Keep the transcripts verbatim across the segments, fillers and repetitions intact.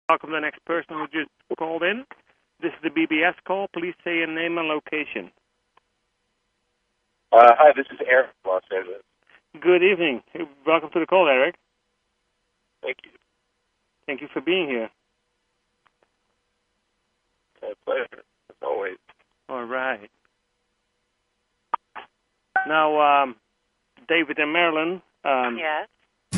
Welcome to the next person who just called in. This is the B B S call. Please say your name and location. Uh, hi, this is Eric from Los Angeles. Good evening. Welcome to the call, Eric. Thank you. Thank you for being here. My pleasure, as always. All right. Now, um, David and Marilyn. Um, yes.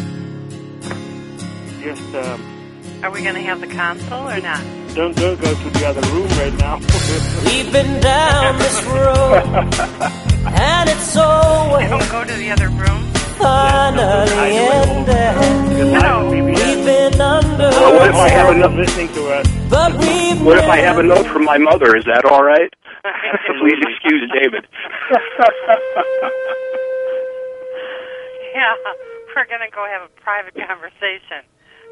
Just. Um, Are we going to have the console or not? Don't don't go to the other room right now. We've been down this road, and it's so Don't go to the other room. finally ended. No. We've been under. Well, what if I have a note? Listening to us. But we've What if I have a note from my mother? Is that all right? Please excuse David. Yeah, we're going to go have a private conversation.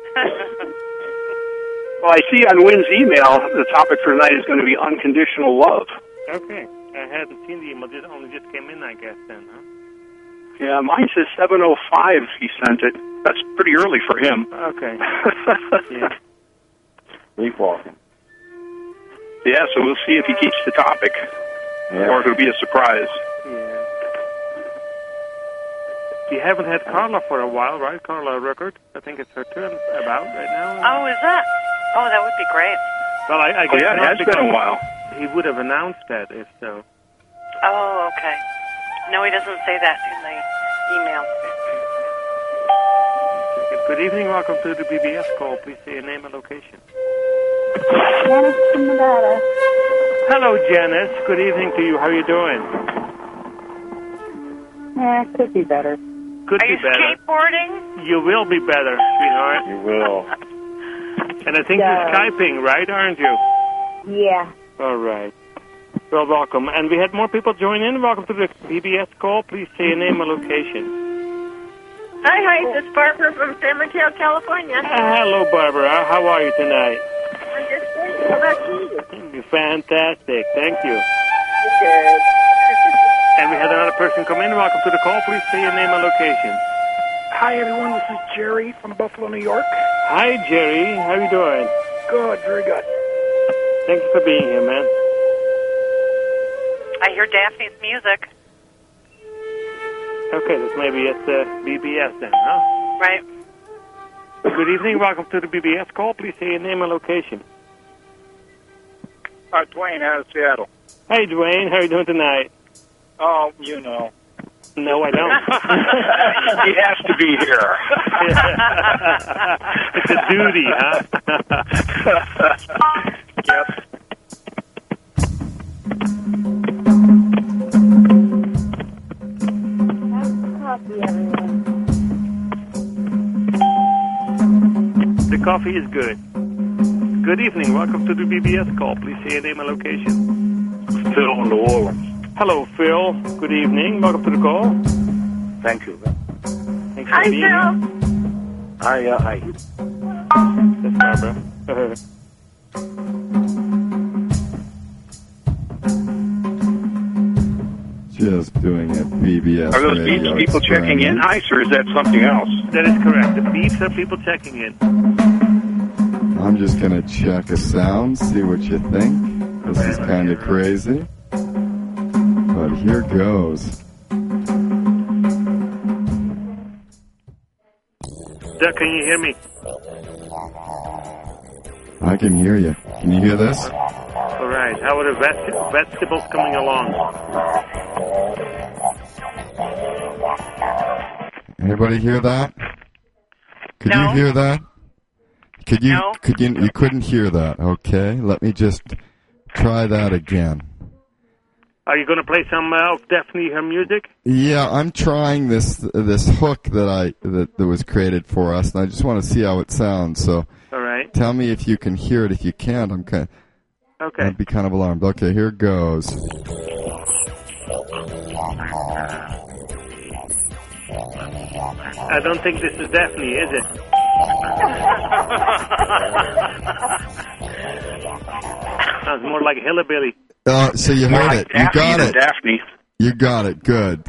Well, I see on Wynn's email the topic for tonight is going to be unconditional love. Okay. I hadn't seen the email. It only just came in, I guess, then, huh? Yeah, mine says seven oh five he sent it. That's pretty early for him. Okay. Yeah. Sleepwalking. Yeah, so we'll see if he keeps the topic. Yeah. Or if it'll be a surprise. Yeah. You haven't had Carla for a while, right? Carla Ruckert. I think it's her turn about right now. Oh, is that? Oh, that would be great. Well, I, I Oh, guess yeah, it not has been a because while. He would have announced that if so. Oh, okay. No, he doesn't say that in the email. Good evening. Welcome to the B B S call. Please say your name and location. Janice from Nevada. Hello, Janice. Good evening to you. How are you doing? Yeah, it could be better. Could Are be you better. skateboarding? You will be better, sweetheart. You will. And I think Yeah. you're Skyping, right? Aren't you? Yeah. All right. Well, welcome. And we had more people join in. Welcome to the B B S call. Please say your name and location. Hi, hi, this is Barbara from San Mateo, California. Uh, hello, Barbara. How are you tonight? I'm just waiting. How about you? Fantastic. Thank you. Good. And we had another person come in. Welcome to the call. Please say your name and location. Hi, everyone. This is Jerry from Buffalo, New York. Hi, Jerry. How are you doing? Good, very good. Thank you for being here, man. I hear Daphne's music. Okay, this maybe it's uh, B B S then, huh? Right. Good evening. Welcome to the B B S call. Please say your name and location. Uh, Dwayne out of Seattle. Hey, Dwayne. How are you doing tonight? Oh, you know. No, I don't. He has to be here. It's a duty, huh? Yep. Coffee, everyone. The coffee is good. Good evening. Welcome to the B B S call. Please say your name and location. Phil in New Orleans. Hello, Phil. Good evening. Welcome to the call. Thank you. Thanks for Hi, being Phil. here. Hi, uh, hi. That's Barbara. Just doing a B B S Are those radio beeps people checking in, experiment. Heist, or is that something else? That is correct. The beeps are people checking in. I'm just gonna check a sound, see what you think. This is kind of crazy, but here goes. Doug, can you hear me? I can hear you. Can you hear this? All right. How are the veg- vegetables coming along? Anybody hear that? Could No. you hear that? Could you? No. Could you? You couldn't hear that. Okay. Let me just try that again. Are you going to play some uh, of Daphne, her music? Yeah, I'm trying this this hook that I that, that was created for us, and I just want to see how it sounds. So, All right. tell me if you can hear it. If you can't, I'm kind. Okay. I'd be kind of alarmed. Okay, here goes. I don't think this is Daphne, is it? Sounds more like Hillbilly. Uh, so you heard it. You Daphne got than it. Daphne. You got it. Good.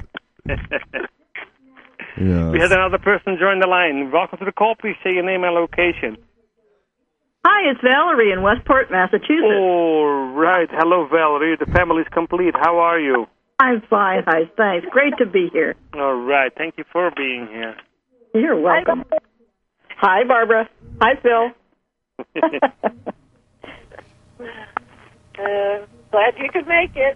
We had Yeah. another person join the line. Welcome to the call. Please say your name and location. Hi, it's Valerie in Westport, Massachusetts. All right. Hello, Valerie. The family's complete. How are you? I'm fine. Hi, thanks. Great to be here. All right. Thank you for being here. You're welcome. Hi, Barbara. Hi, Phil. uh, glad you could make it.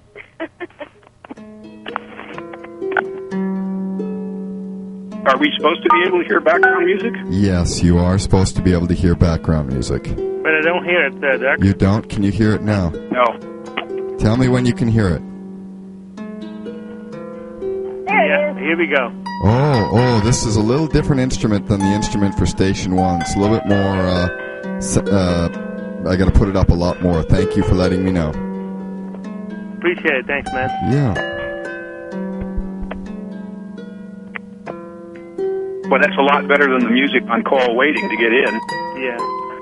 Are we supposed to be able to hear background music? Yes, you are supposed to be able to hear background music. But I don't hear it, uh, Doc. You don't? Can you hear it now? No. Tell me when you can hear it. There Yeah, it is. here we go. Oh, oh, this is a little different instrument than the instrument for Station One. It's a little bit more, uh, s- uh, I gotta put it up a lot more. Thank you for letting me know. Appreciate it. Thanks, man. Yeah. Well, that's a lot better than the music on call waiting to get in. Yeah.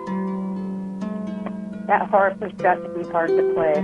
That harp has got to be hard to play.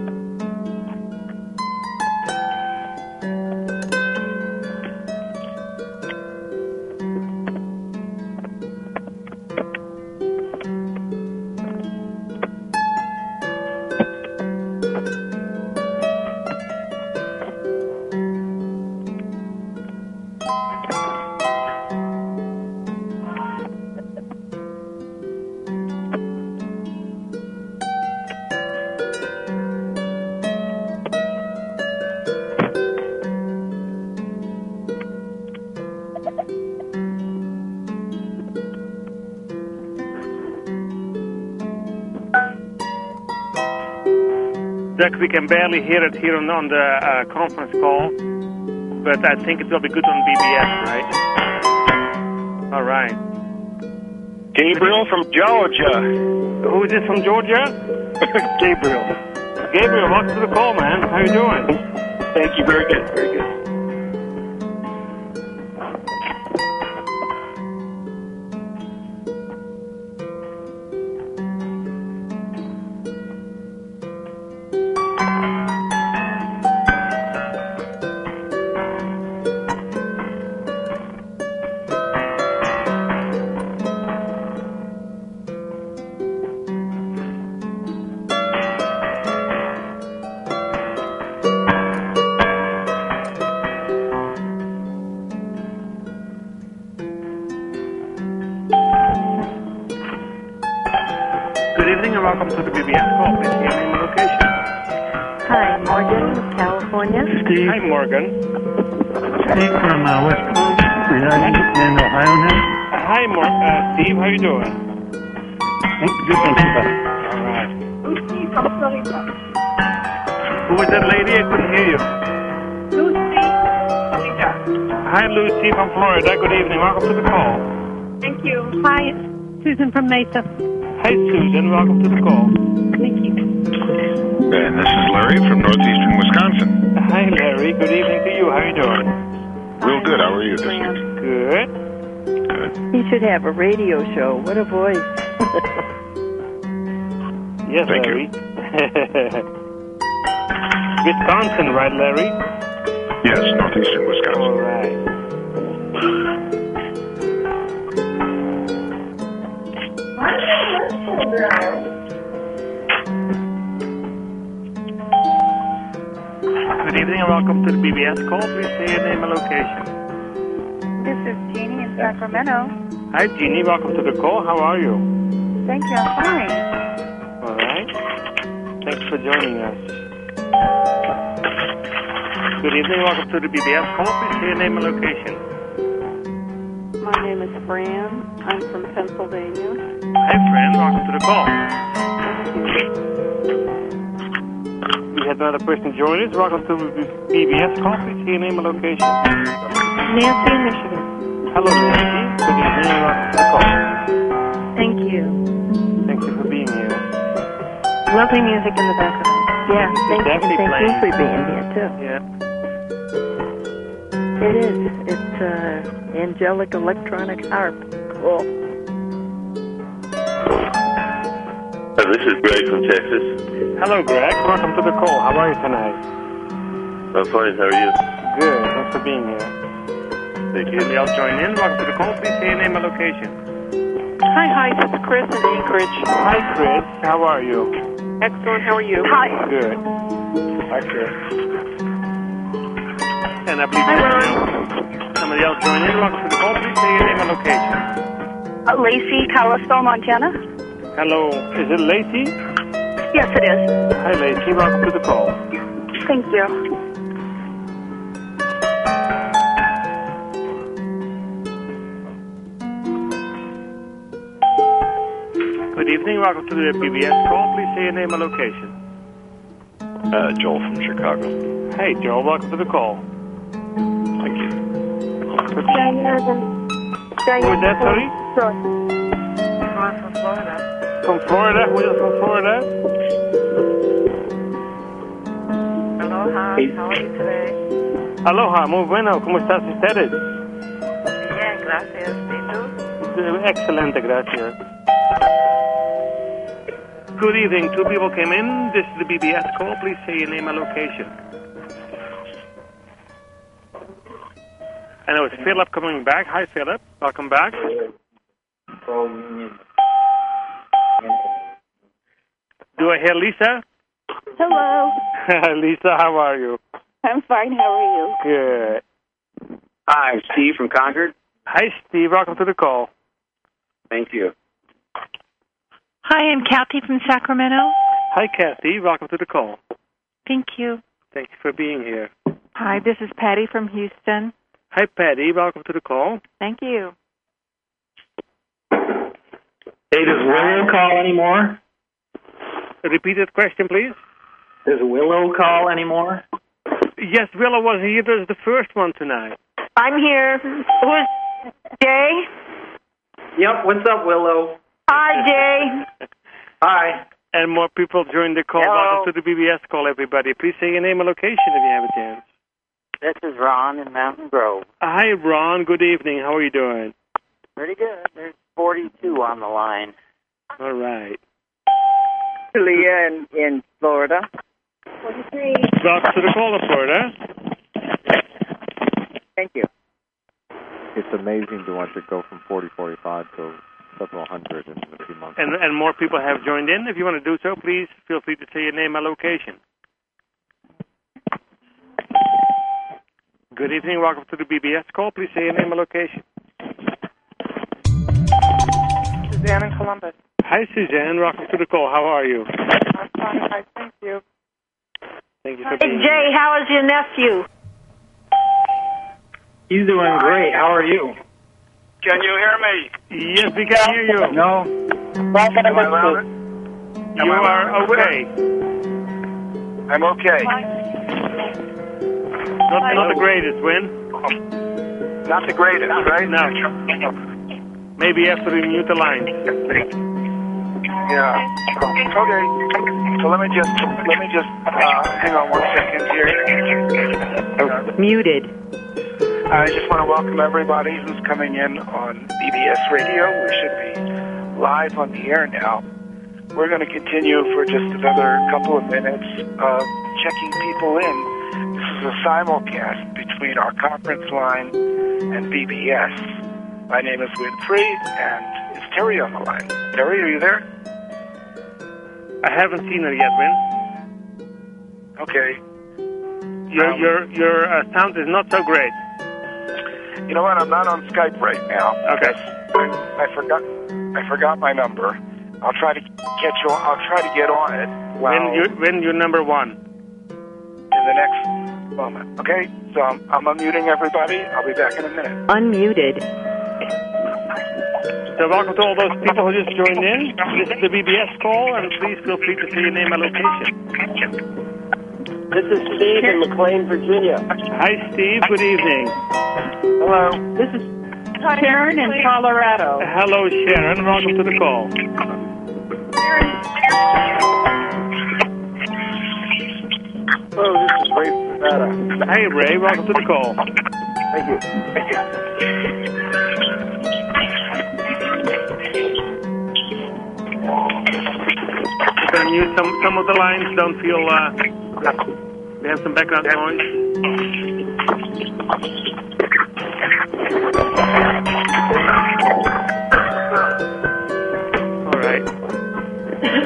Doc, we can barely hear it here on, on the uh, conference call, but I think it will be good on B B S, right? All right. Gabriel from Georgia. Who is this from Georgia? Gabriel. Gabriel, welcome to the call, man. How you doing? Thank you. Very good. Very good. Good evening and welcome to the B B S call. Please give me my location. Hi, Morgan, California. Steve. Hi, Morgan. Steve from uh, West Coast in Ohio now. Uh, hi, Mor- uh, Steve. How you doing? Thank you. Thank you. All right. Lucy from Florida. Who was that lady? I couldn't hear you. Lucy, Florida. Hi, Lucy from Florida. Good evening. Welcome to the call. Thank you. Hi, it's Susan from Mesa. Hi, Susan. Welcome to the call. Thank you. And this is Larry from northeastern Wisconsin. Hi, Larry. Good evening to you. How you doing? Real good. How are you this week? Good. Good. He should have a radio show. What a voice. Yes, Thank Larry. Wisconsin, right, Larry? Yes, northeastern Wisconsin. All right. Good evening and welcome to the B B S call. Please say your name and location. This is Jeannie in Sacramento. Hi, Jeannie. Welcome to the call. How are you? Thank you, I'm fine. All right. Thanks for joining us. Good evening. Welcome to the B B S call. Please say your name and location. My name is Fran. I'm from Pennsylvania. Hi, friend. Welcome to the call. We had another person join us. Welcome to the B B S call. Please say your name and location. Nancy in Michigan. Hello, Nancy. Good evening and welcome to the call. Thank you. Thank you for being here. Lovely music in the background. Yeah, thank, and definitely thank you playing. for being here, too. Yeah. It is. It's uh, angelic electronic harp. Cool. Uh, this is Greg from Texas. Hello, Greg. Welcome to the call. How are you tonight? I'm fine. How are you? Good. Thanks for being here. Thank you. Somebody else join in. Welcome to the call. Please say your name and location. Hi, hi, this is Chris in Anchorage. Hi, Chris. How are you? Excellent, how are you? Hi. Good. Hi, Chris. And I believe Hi, you somebody else joined in. Welcome to the call. Please say your name and location. Uh, Lacey, Kalispell, Montana. Hello. Is it Lacey? Yes, it is. Hi, Lacey. Welcome to the call. Thank you. Good evening. Welcome to the B B S call. Please say your name and location. Uh, Joel from Chicago. Hey, Joel. Welcome to the call. Thank you. Who is that, sorry? I'm from Florida. From Florida? Who is from Florida? Aloha. Hey. How are you today? Aloha. Muy bueno. ¿Cómo estás ustedes? Bien, gracias. ¿Y tú? Excelente, gracias. Good evening. Two people came in. This is the B B S call. Please say your name and location. I know it's Philip coming back. Hi, Philip. Welcome back. Do I hear Lisa? Hello. Lisa, how are you? I'm fine, how are you? Good. Hi, I'm Steve from Concord. Hi, Steve. Welcome to the call. Thank you. Hi, I'm Kathy from Sacramento. Hi, Kathy. Welcome to the call. Thank you. Thank you for being here. Hi, this is Patty from Houston. Hi, Patty. Welcome to the call. Thank you. Hey, does Willow call anymore? Repeat that question, please. Does Willow call anymore? Yes, Willow was here. There's the first one tonight. I'm here. Who's Jay? Yep, what's up, Willow? Hi, Jay. Hi. And more people joined the call. Hello. Welcome to the B B S call, everybody. Please say your name and location if you have a chance. This is Ron in Mountain Grove. Hi, Ron. Good evening. How are you doing? Pretty good. There's forty-two on the line. All right. Leah in, in Florida. forty-three. Welcome to the call in Florida. Thank you. It's amazing to want to go from forty, forty-five to several hundred in a few months. And, and more people have joined in. If you want to do so, please feel free to say your name and location. Good evening. Welcome to the B B S call. Please say your name and location. Suzanne in Columbus. Hi, Suzanne. Welcome to the call. How are you? I'm fine. Hi, thank you. Thank you for Hey, being Jay, here. how is your nephew? He's doing great. How are you? Can you hear me? Yes, we can hear you. No. Am I louder? You are okay. I'm okay. Not, not the greatest, Win. Not the greatest, right? No. Maybe you have to remute the line. Yeah. Okay. So let me just let me just uh, hang on one second here. Uh, Muted. I just want to welcome everybody who's coming in on B B S Radio. We should be live on the air now. We're going to continue for just another couple of minutes of checking people in. This is a simulcast between our conference line and B B S. My name is Winfrey, and it's Terry on the line. Terry, are you there? I haven't seen her yet, Win. Okay. Your Um, your your uh, sound is not so great. You know what? I'm not on Skype right now. Okay. I, I forgot. I forgot my number. I'll try to catch you. I'll try to get on it. While When you when you're number one. in the next moment. Okay. So I'm, I'm unmuting everybody. I'll be back in a minute. Unmuted. So welcome to all those people who just joined in. This is the B B S call, and please feel free to say your name and location. This is Steve in McLean, Virginia. Hi, Steve. Good evening. Hello. This is Sharon in Colorado. Hello, Sharon. Welcome to the call. Hello. This is Ray from Nevada. Hey, Ray. Welcome to the call. Thank you. Thank you. We're going to mute some, some of the lines. Don't feel, uh, we have some background noise.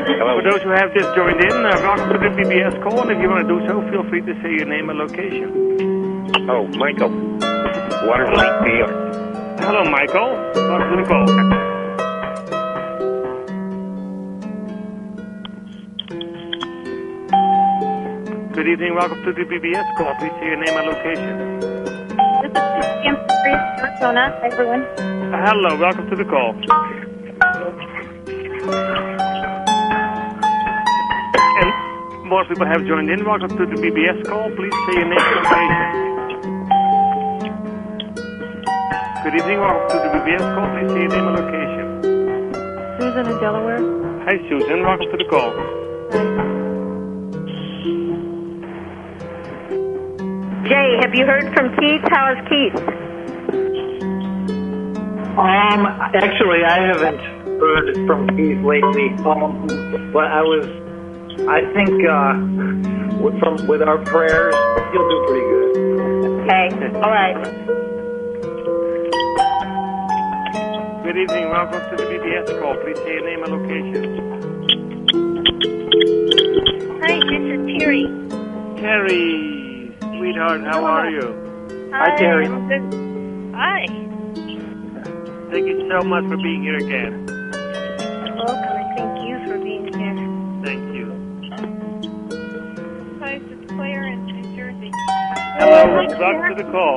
For those who have just joined in, uh, welcome to the B B S call, and if you want to do so, feel free to say your name and location. Oh, Michael. Waterlake, New York. Hello, Michael. Welcome to the call. Good evening, welcome to the B B S call. Please say your name and location. This is Kim from Arizona. Hi, everyone. Uh, hello, welcome to the call. And more people have joined in. Welcome to the B B S call. Please say your name and location. Good evening, welcome to the B B S call. Please say your name and location. Susan in Delaware. Hi, Susan. Welcome to the call. Jay, have you heard from Keith? How is Keith? Um, actually, I haven't heard from Keith lately. Um, but I was, I think, uh, with, from with our prayers, he'll do pretty good. Okay. All right. Good evening, welcome to the B B S call. Please say your name and location. Hi, this is Terry. Terry. Sweetheart, how are you? Hi, Terry. I'm good. Hi. Thank you so much for being here again. You're welcome, and thank you for being here. Thank you. Hi, this is Claire in New Jersey. Hello, welcome to the call.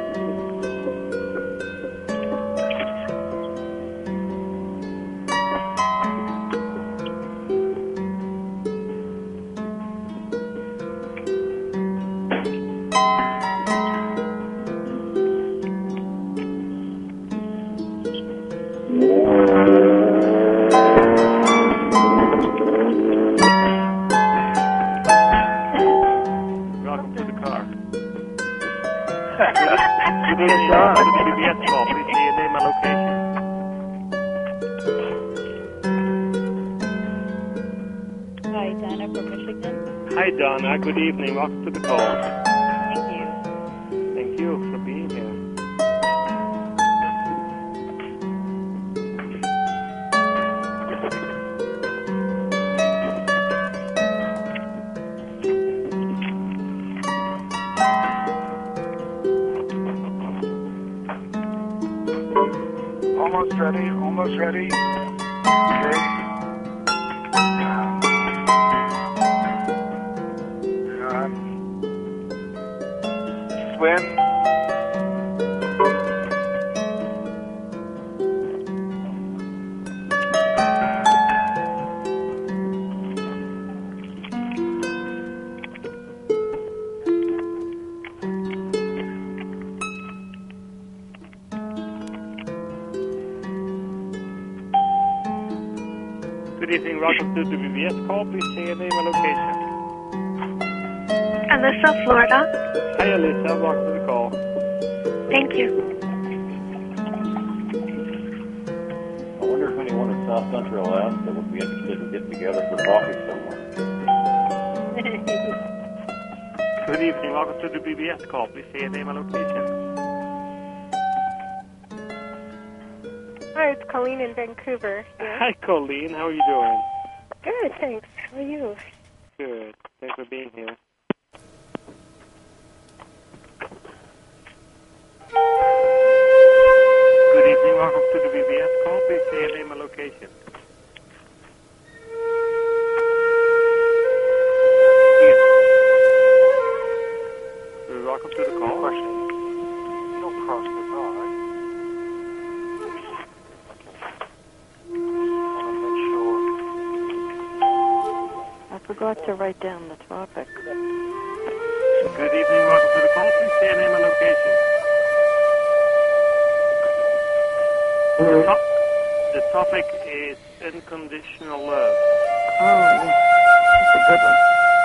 Welcome to the car. Good evening, welcome to the B B S call. Please say your name and location. Hi, Donna from Michigan. Hi, Donna. Good evening. Welcome to the call. Thank you. Thank you for being here. Almost ready, almost ready. Okay. Um, swim. Good evening. Welcome to the B B S call. Please say your name and location. Alyssa, Florida. Hi, Alyssa. Welcome to the call. Thank you. I wonder if anyone in South Central Alaska would be interested in getting together for coffee somewhere. Good evening. Welcome to the B B S call. Please say your name and location. Hi, it's Colleen in Vancouver. Yeah. Hi, Colleen. How are you doing? Good, thanks. How are you? Good. Thanks for being here. Good evening. Welcome to the B B S call. Please say your name and location. Ian. Welcome to the call. Don't cross the dog. I forgot to write down the topic. Good evening. Welcome to the call. Please say your name and location. The, top, the topic is unconditional love. Oh, yeah. That's a good one.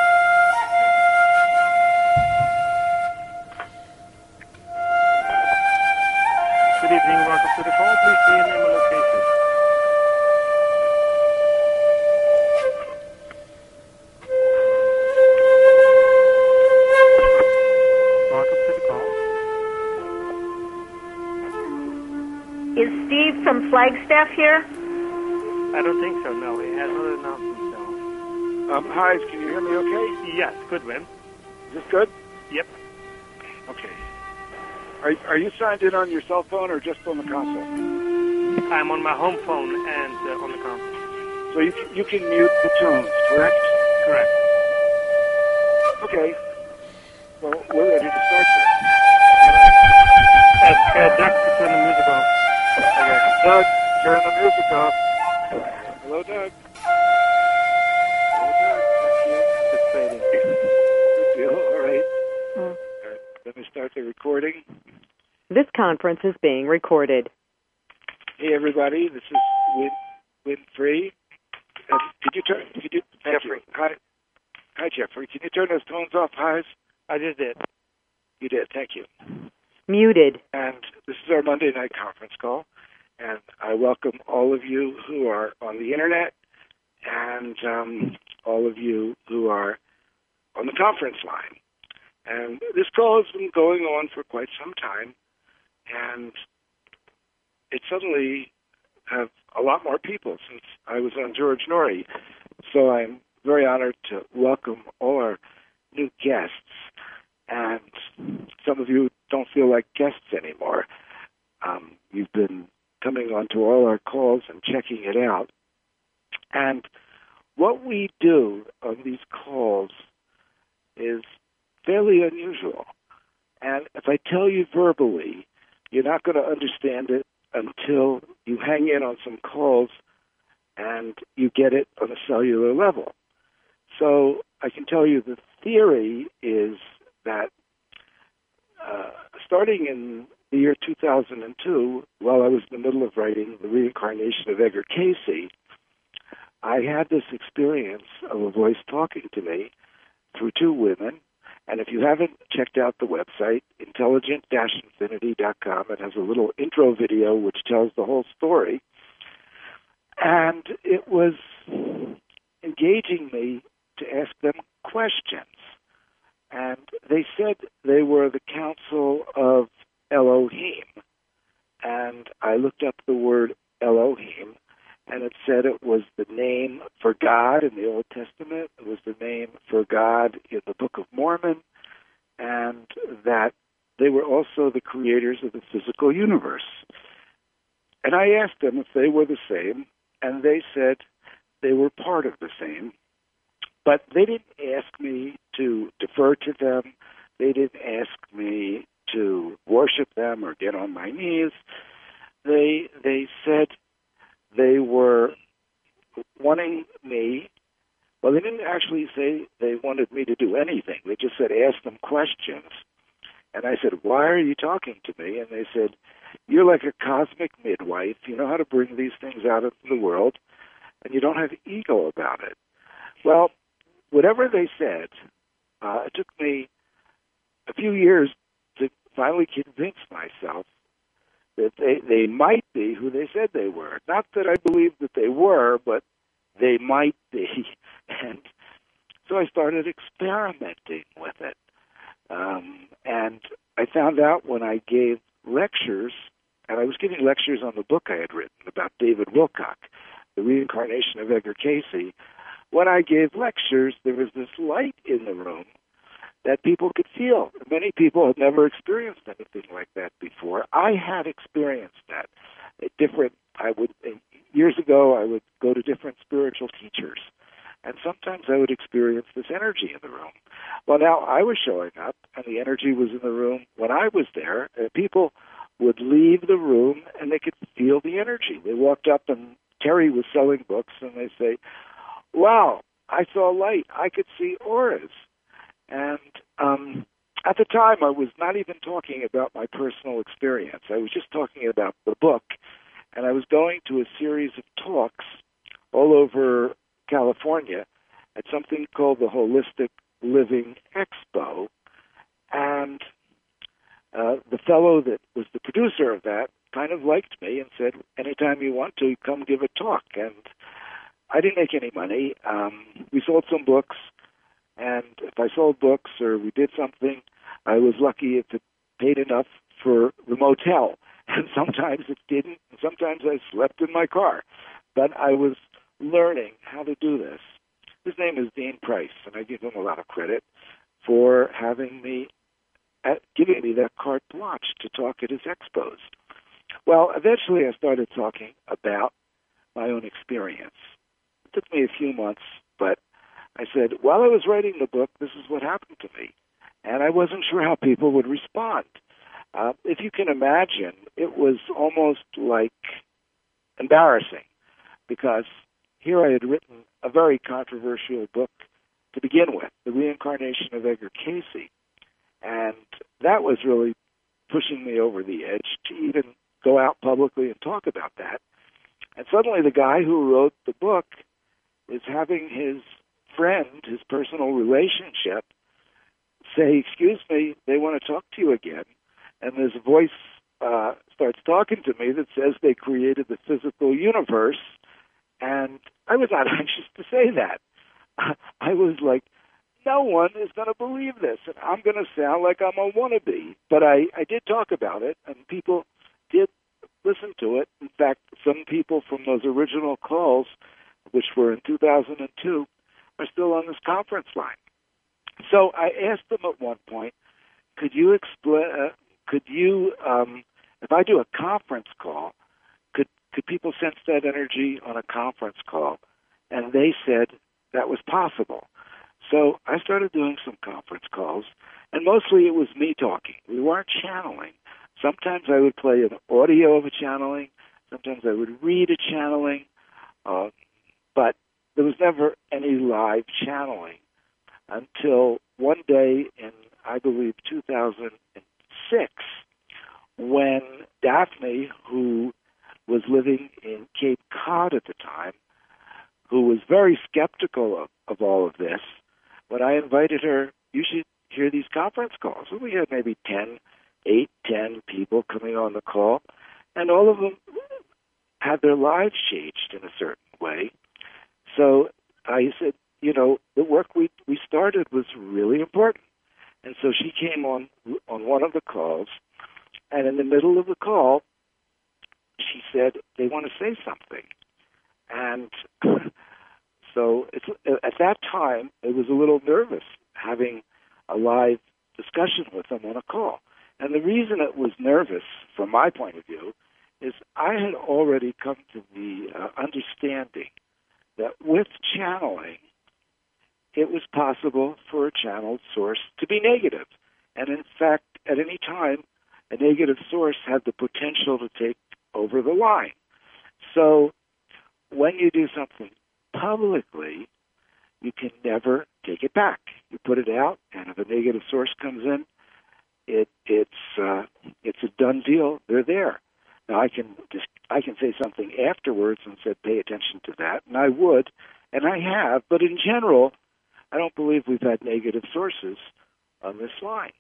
Good evening. Welcome to the call. Please say your name and location. Welcome to the call. Is Steve from Flagstaff here? Uh, I don't think so, no. He has another announcement, so. Um, hi, can you hear me okay? Yes, good, Win. Is this good? Yep. Okay. Are, are you signed in on your cell phone or just on the console? I'm on my home phone and uh, on the console. So you can, you can mute the tones, correct? Correct. Okay. Well, we're ready to start this. Uh, uh, Doug, turn the music off. Okay. Doug, turn the music off. Hello, Doug. Hello, Doug. Thank you. It's fading. Good deal. All right. Mm. All right. Let me start the recording. This conference is being recorded. Hey, everybody. This is Win, Win Free. Uh, could you turn... Could you, Jeffrey. You. Hi. Hi, Jeffrey. Can you turn those tones off, highs? I just did. You did. Thank you. Muted. And this is our Monday night conference call. And I welcome all of you who are on the Internet and um, all of you who are on the conference line. And this call has been going on for quite some time. And it suddenly have a lot more people since I was on George Noory. So I'm very honored to welcome all our new guests. And some of you don't feel like guests anymore. Um, you've been coming onto all our calls and checking it out. And what we do on these calls is fairly unusual. And if I tell you verbally, you're not going to understand it until you hang in on some calls and you get it on a cellular level. So I can tell you the theory is that uh, starting in the year two thousand two, while I was in the middle of writing The Reincarnation of Edgar Cayce, I had this experience of a voice talking to me through two women. And if you haven't checked out the website, intelligent dash infinity dot com, it has a little intro video which tells the whole story. And it was engaging me to ask them questions. And they said they were the council of Elohim. And I looked up the word Elohim, and it said it was the name for God in the Old Testament. It was the name for God in the Book of Mormon, and that they were also the creators of the physical universe. And I asked them if they were the same, and they said they were part of the same. But they didn't ask me to defer to them. They didn't ask me to worship them or get on my knees. They they said they were wanting me. Well, they didn't actually say they wanted me to do anything. They just said, ask them questions. And I said, why are you talking to me? And they said, you're like a cosmic midwife. You know how to bring these things out into the world, and you don't have ego about it. Well, whatever they said, uh, it took me a few years to finally convince myself that they, they might be who they said they were. Not that I believed that they were, but they might be. And so I started experimenting with it. Um, and I found out when I gave lectures, and I was giving lectures on the book I had written about David Wilcock, The Reincarnation of Edgar Cayce. When I gave lectures, there was this light in the room that people could feel. Many people had never experienced anything like that before. I had experienced that. A different, I would years ago, I would go to different spiritual teachers, and sometimes I would experience this energy in the room. Well, now I was showing up, and the energy was in the room when I was there, and people would leave the room, and they could feel the energy. They walked up, and Terry was selling books, and they say, wow, I saw light. I could see auras. And um, at the time, I was not even talking about my personal experience. I was just talking about the book. And I was going to a series of talks all over California at something called the Holistic Living Expo. And uh, the fellow that was the producer of that kind of liked me and said, anytime you want to, come give a talk. And I didn't make any money. Um, we sold some books, and if I sold books or we did something, I was lucky if it paid enough for the motel. And sometimes it didn't, and sometimes I slept in my car. But I was learning how to do this. His name is Dean Price, and I give him a lot of credit for having me, uh, giving me that carte blanche to talk at his expos. Well, eventually I started talking about my own experience. It took me a few months, but I said, while I was writing the book, this is what happened to me. And I wasn't sure how people would respond. Uh, if you can imagine, it was almost like embarrassing, because here I had written a very controversial book to begin with, The Reincarnation of Edgar Cayce. And that was really pushing me over the edge to even go out publicly and talk about that. And suddenly the guy who wrote the book is having his friend, his personal relationship, say, excuse me, they want to talk to you again. And this voice uh, starts talking to me that says they created the physical universe. And I was not anxious to say that. I was like, no one is going to believe this, and I'm going to sound like I'm a wannabe. But I, I did talk about it, and people did listen to it. In fact, some people from those original calls, which were in two thousand two, are still on this conference line. So I asked them at one point, could you explain, uh, could you, um, if I do a conference call, could, could people sense that energy on a conference call? And they said that was possible. So I started doing some conference calls, and mostly it was me talking. We weren't channeling. Sometimes I would play an audio of a channeling. Sometimes I would read a channeling. Uh, but there was never any live channeling until one day in, I believe, two thousand six, when Daphne, who was living in Cape Cod at the time, who was very skeptical of, of all of this, when I invited her, you should hear these conference calls. So we had maybe ten, eight, ten people coming on the call, and all of them had their lives changed in a certain way. So I said, you know, the work we we started was really important. And so she came on on one of the calls, and in the middle of the call, she said, they want to say something. And so it's, at that time, it was a little nervous having a live discussion with them on a call. And the reason it was nervous, from my point of view, is I had already come to the uh, understanding that with channeling, it was possible for a channeled source to be negative. And in fact, at any time, a negative source had the potential to take over the line. So when you do something publicly, you can never take it back. You put it out, and if a negative source comes in, it, it's uh, it's a done deal. They're there. Now I can just I can say something afterwards and say, pay attention to that, and I would, and I have. But in general, I don't believe we've had negative sources on this line.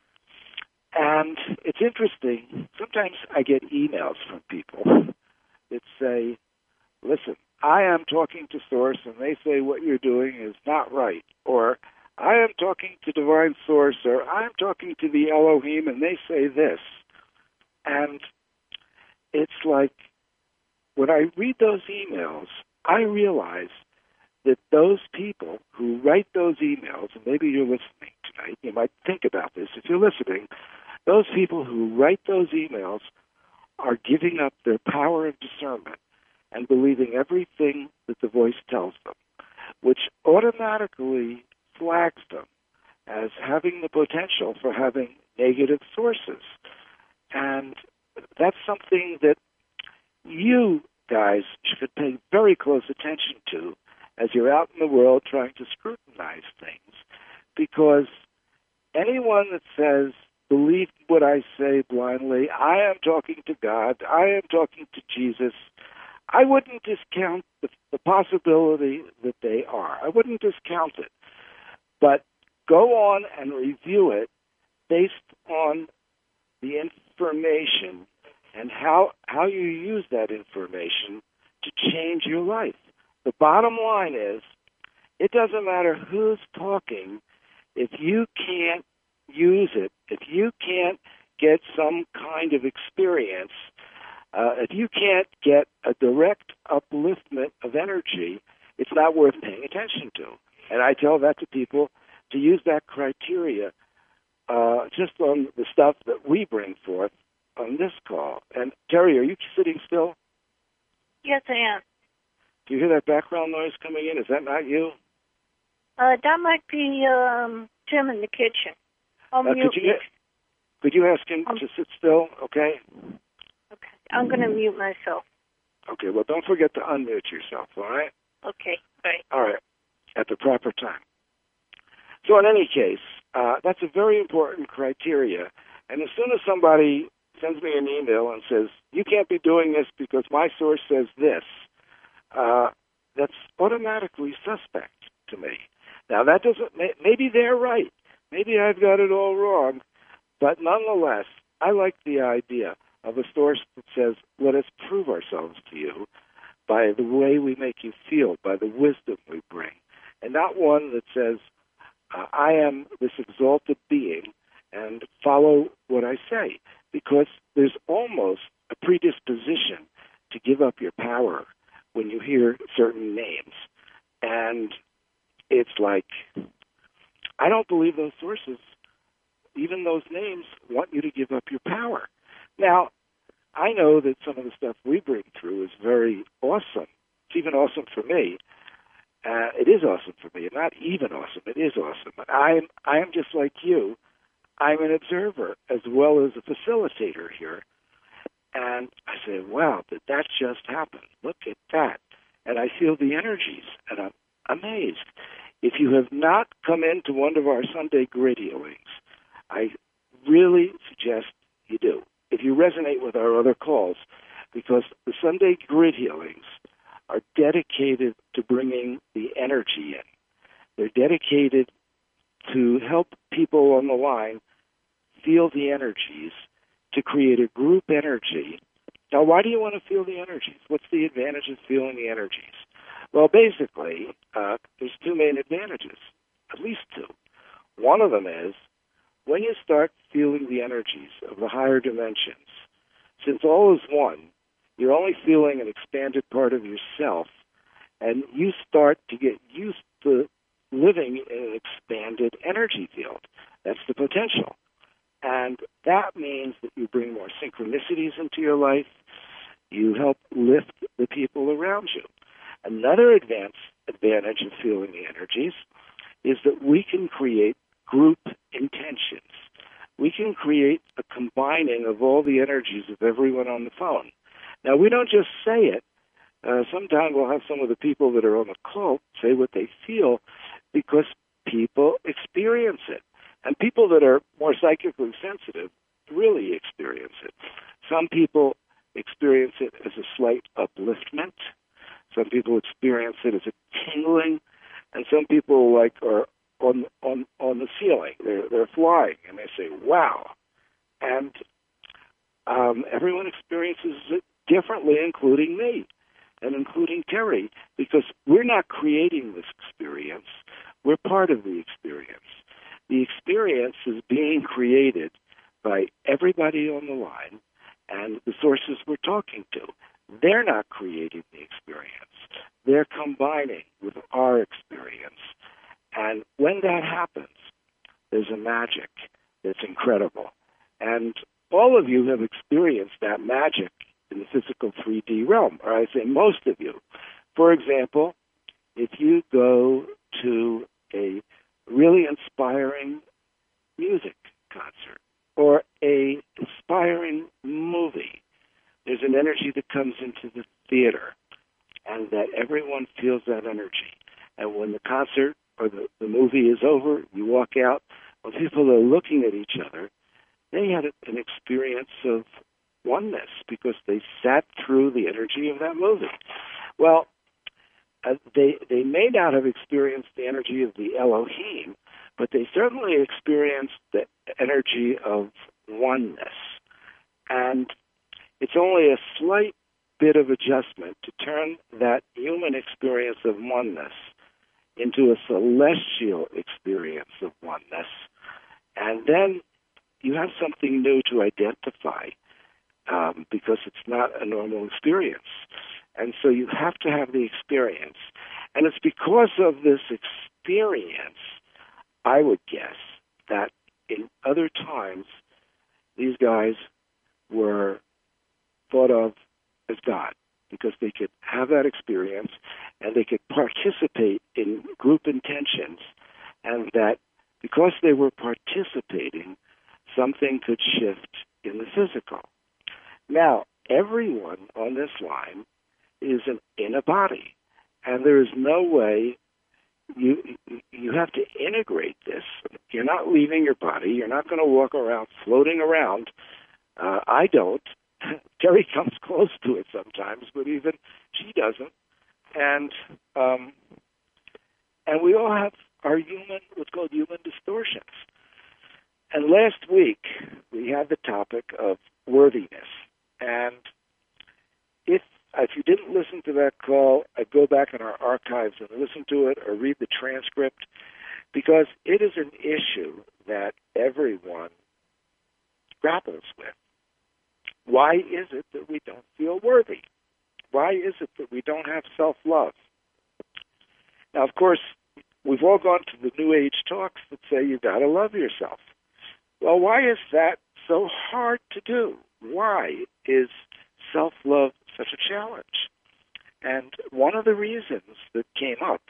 And it's interesting. Sometimes I get emails from people that say, listen, I am talking to Source, and they say what you're doing is not right. Or I am talking to Divine Source, or I am talking to the Elohim, and they say this. And it's like, when I read those emails, I realize that those people who write those emails, and maybe you're listening tonight, you might think about this if you're listening, those people who write those emails are giving up their power of discernment and believing everything that the voice tells them, which automatically flags them as having the potential for having negative sources. And that's something that you guys should pay very close attention to as you're out in the world trying to scrutinize things, because anyone that says, believe what I say blindly, I am talking to God, I am talking to Jesus, I wouldn't discount the, the possibility that they are. I wouldn't discount it. But go on and review it based on the information and how how you use that information to change your life. The bottom line is, it doesn't matter who's talking, if you can't use it, if you can't get some kind of experience, Uh, if you can't get a direct upliftment of energy, it's not worth paying attention to. And I tell that to people to use that criteria uh, just on the stuff that we bring forth on this call. And Terry, are you sitting still? Yes, I am. Do you hear that background noise coming in? Is that not you? Uh, that might be um, Jim in the kitchen. I'll Uh, mute could you could you ask him Um, to sit still? Okay. Okay. I'm going to mute myself. Okay. Well, don't forget to unmute yourself. All right. Okay. All right. All right. At the proper time. So in any case, uh, that's a very important criteria. And as soon as somebody sends me an email and says, you can't be doing this because my source says this, uh, that's automatically suspect to me. Now, that doesn't, maybe they're right. Maybe I've got it all wrong. But nonetheless, I like the idea of a source that says, let us prove ourselves to you by the way we make you feel, by the wisdom we bring. And not one that says, uh, I am this exalted being and follow what I say. Because there's almost a predisposition to give up your power when you hear certain names. And it's like, I don't believe those sources, even those names, want you to give up your power. Now, I know that some of the stuff we bring through is very awesome. It's even awesome for me. Uh, it is awesome for me. Not even awesome. It is awesome. But I'm, I am just like you. I'm an observer as well as a facilitator here. And I say, wow, did that just happen? Look at that. And I feel the energies, and I'm amazed. If you have not come into one of our Sunday grid healings, I really suggest you do. If you resonate with our other calls, because the Sunday grid healings are dedicated to bringing the energy in. They're dedicated to help people on the line feel the energies, to create a group energy. Now, why do you want to feel the energies? What's the advantage of feeling the energies? Well, basically, uh, there's two main advantages, at least two. One of them is when you start feeling the energies of the higher dimensions, since all is one, you're only feeling an expanded part of yourself, and you start to get used to living in an expanded energy field. That's the potential. And that means that you bring more synchronicities into your life. You help lift the people around you. Another advance, advantage of feeling the energies is that we can create group intentions. We can create a combining of all the energies of everyone on the phone. Now, we don't just say it. Uh, sometimes we'll have some of the people that are on the call say what they feel because people experience it. And people that are more psychically sensitive really experience it. Some people experience it as a slight upliftment. Some people experience it as a tingling. And some people like are on on on the ceiling. They're they're flying, and they say, "Wow!" And um, everyone experiences it differently, including me, and including Terry, because we're not creating this experience. We're part of the experience. The experience is being created by everybody on the line and the sources we're talking to. They're not creating the experience. They're combining with our experience. And when that happens, there's a magic that's incredible. And all of you have experienced that magic in the physical three D realm, or I say most of you. For example, if you go to a really inspiring music concert or a inspiring movie, there's an energy that comes into the theater, and that everyone feels that energy. And when the concert or the, the movie is over, you walk out, when people are looking at each other, they had an experience of oneness because they sat through the energy of that movie. Well, uh, they they may not have experienced the energy of the Elohim, but they certainly experienced the energy of oneness. And it's only a slight bit of adjustment to turn that human experience of oneness into a celestial experience of oneness. And then you have something new to identify, um, because because it's not a normal experience. And so you have to have the experience. And it's because of this experience, I would guess, that in other times, these guys were thought of as God, because they could have that experience and they could participate in group intentions, and that because they were participating, something could shift in the physical. Now, everyone on this line is in, in a body, and there is no way you you have to integrate this. You're not leaving your body. You're not going to walk around floating around. Uh, I don't. Terry comes close to it sometimes, but even she doesn't. And um, and we all have our human, what's called human distortions. And last week we had the topic of worthiness. And if if you didn't listen to that call, I'd go back in our archives and listen to it or read the transcript, because it is an issue that everyone grapples with. Why is it that we don't feel worthy? Why is it that we don't have self-love? Now, of course, we've all gone to the New Age talks that say you've got to love yourself. Well, why is that so hard to do? Why is self-love such a challenge? And one of the reasons that came up,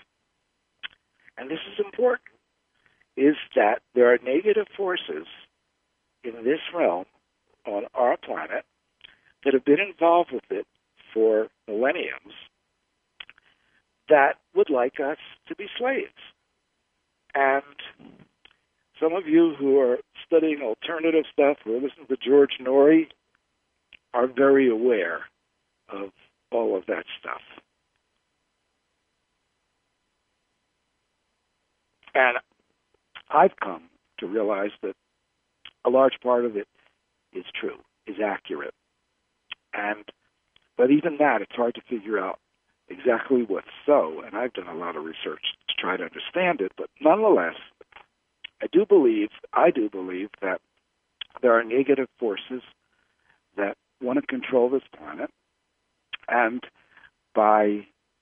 and this is important, is that there are negative forces in this realm on our planet that have been involved with it for millenniums that would like us to be slaves. And some of you who are studying alternative stuff or listen to George Norrie are very aware of all of that stuff. And I've come to realize that a large part of it is true, is accurate. And but even that, it's hard to figure out exactly what's so, and I've done a lot of research to try to understand it, but nonetheless, I do believe, I do believe that there are negative forces that want to control this planet, and by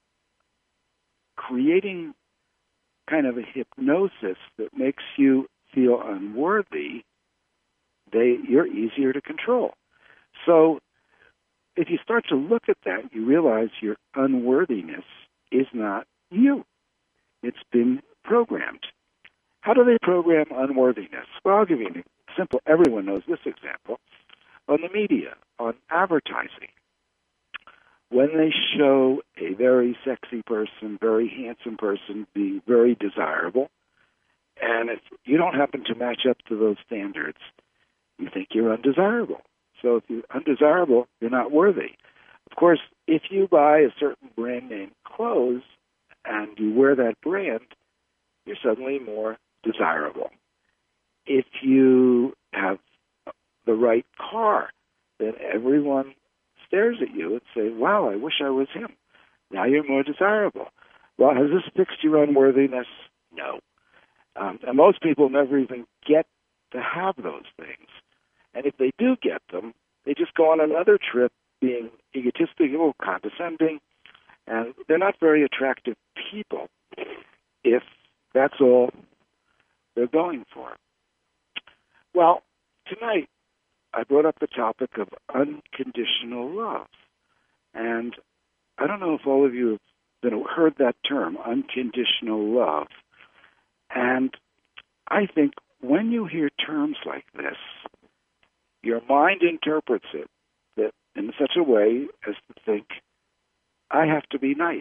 creating kind of a hypnosis that makes you feel unworthy, they you're easier to control. So if you start to look at that, you realize your unworthiness is not you. It's been programmed. How do they program unworthiness? Well, I'll give you an simple, everyone knows this example. On the media, on advertising, when they show a very sexy person, very handsome person being very desirable, and if you don't happen to match up to those standards, you think you're undesirable. So if you're undesirable, you're not worthy. Of course, if you buy a certain brand name clothes and you wear that brand, you're suddenly more desirable. If you have the right car, then everyone stares at you and say, wow, I wish I was him. Now you're more desirable. Well, has this fixed your unworthiness? No. Um, and most people never even get to have those things. And if they do get them, they just go on another trip being egotistical, condescending, and they're not very attractive people if that's all they're going for. Well, tonight I brought up the topic of unconditional love. And I don't know if all of you have been, heard that term, unconditional love. And I think when you hear terms like this, your mind interprets it that in such a way as to think, I have to be nice,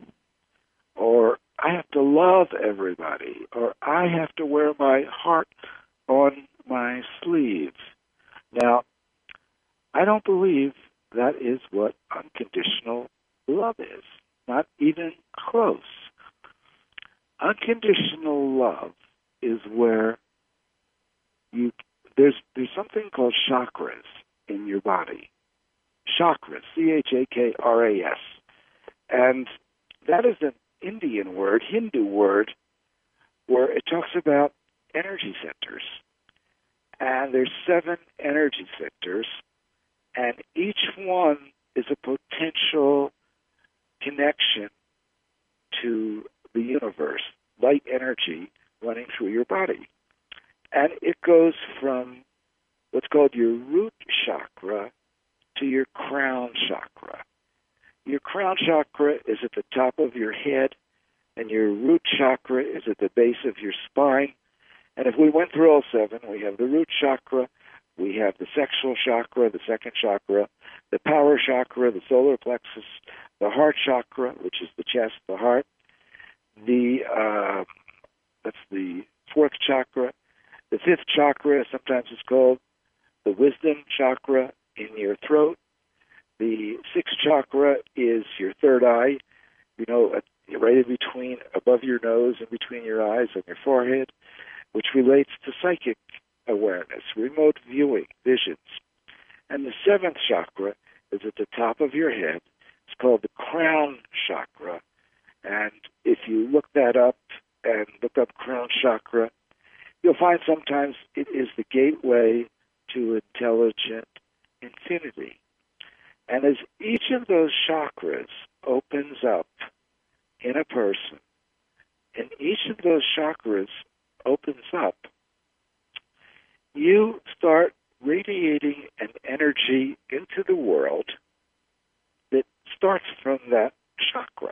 or I have to love everybody, or I have to wear my heart on my sleeve. Now, I don't believe that is what unconditional love is, not even close. Unconditional love is where you There's there's something called chakras in your body. Chakras, C H A K R A S. And that is an Indian word, Hindu word, where it talks about energy centers. And there's seven energy centers, And each one is a potential connection to the universe, light energy running through your body. And it goes from what's called your root chakra to your crown chakra. Your crown chakra is at the top of your head, and your root chakra is at the base of your spine. And if we went through all seven, we have the root chakra, we have the sexual chakra, the second chakra, the power chakra, the solar plexus, the heart chakra, which is the chest, the heart, the uh, that's the fourth chakra. The fifth chakra, sometimes it's called the wisdom chakra in your throat. The sixth chakra is your third eye, you know, right in between, above your nose and between your eyes and your forehead, which relates to psychic awareness, remote viewing, visions. And the seventh chakra is at the top of your head. It's called the crown chakra. And if you look that up and look up crown chakra, you'll find sometimes it is the gateway to intelligent infinity. And as each of those chakras opens up in a person, and each of those chakras opens up, you start radiating an energy into the world that starts from that chakra.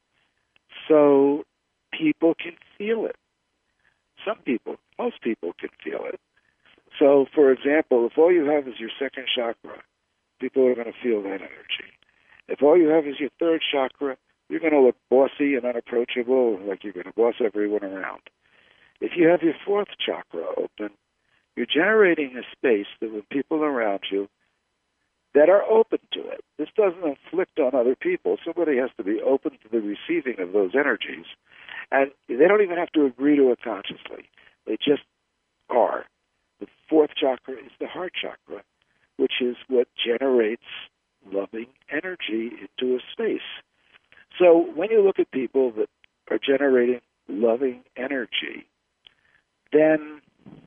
So people can feel it. Some people, most people can feel it. So, for example, if all you have is your second chakra, people are going to feel that energy. If all you have is your third chakra, you're going to look bossy and unapproachable, like you're going to boss everyone around. If you have your fourth chakra open, you're generating a space that when people around you that are open to it, this doesn't inflict on other people. Somebody has to be open to the receiving of those energies. And they don't even have to agree to it consciously. They just are. The fourth chakra is the heart chakra, which is what generates loving energy into a space. So when you look at people that are generating loving energy, then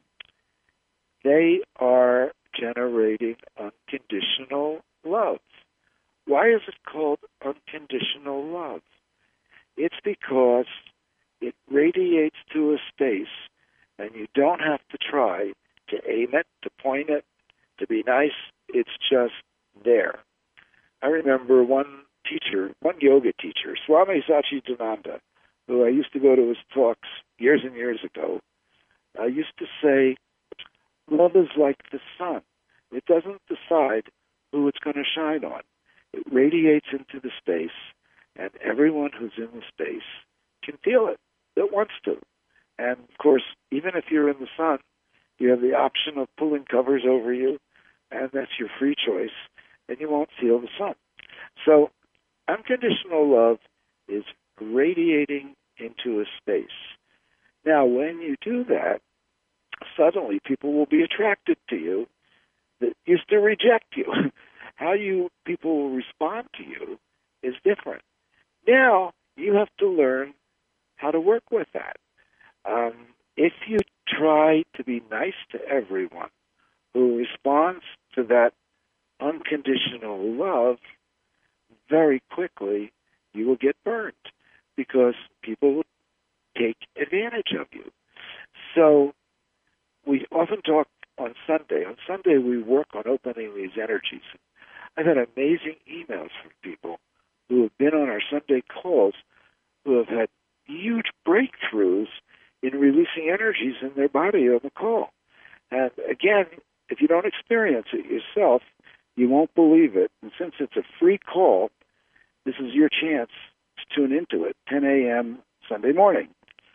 they are generating unconditional love. Why is it called unconditional love? It's because it radiates to a space, and you don't have to try to aim it, to point it, to be nice. It's just there. I remember one teacher, one yoga teacher, Swami Satchidananda, who I used to go to his talks years and years ago, I used to say, love is like the sun. It doesn't decide who it's going to shine on. It radiates into the space, and everyone who's in the space can feel it, that wants to. And, of course, even if you're in the sun, you have the option of pulling covers over you, and that's your free choice, and you won't feel the sun. So unconditional love is radiating into a space. Now, when you do that, suddenly people will be attracted to you that used to reject you. How you people will respond to you is different. Now you have to learn how to work with that. Um, if you try to be nice to everyone who responds to that unconditional love, very quickly you will get burned because people will take advantage of you. So we often talk on Sunday. On Sunday, we work on opening these energies. I've had amazing emails from people who have been on our Sunday calls who have had huge breakthroughs in releasing energies in their body on the call. And again, if you don't experience it yourself, you won't believe it. And since it's a free call, this is your chance to tune into it, ten a.m. Sunday morning.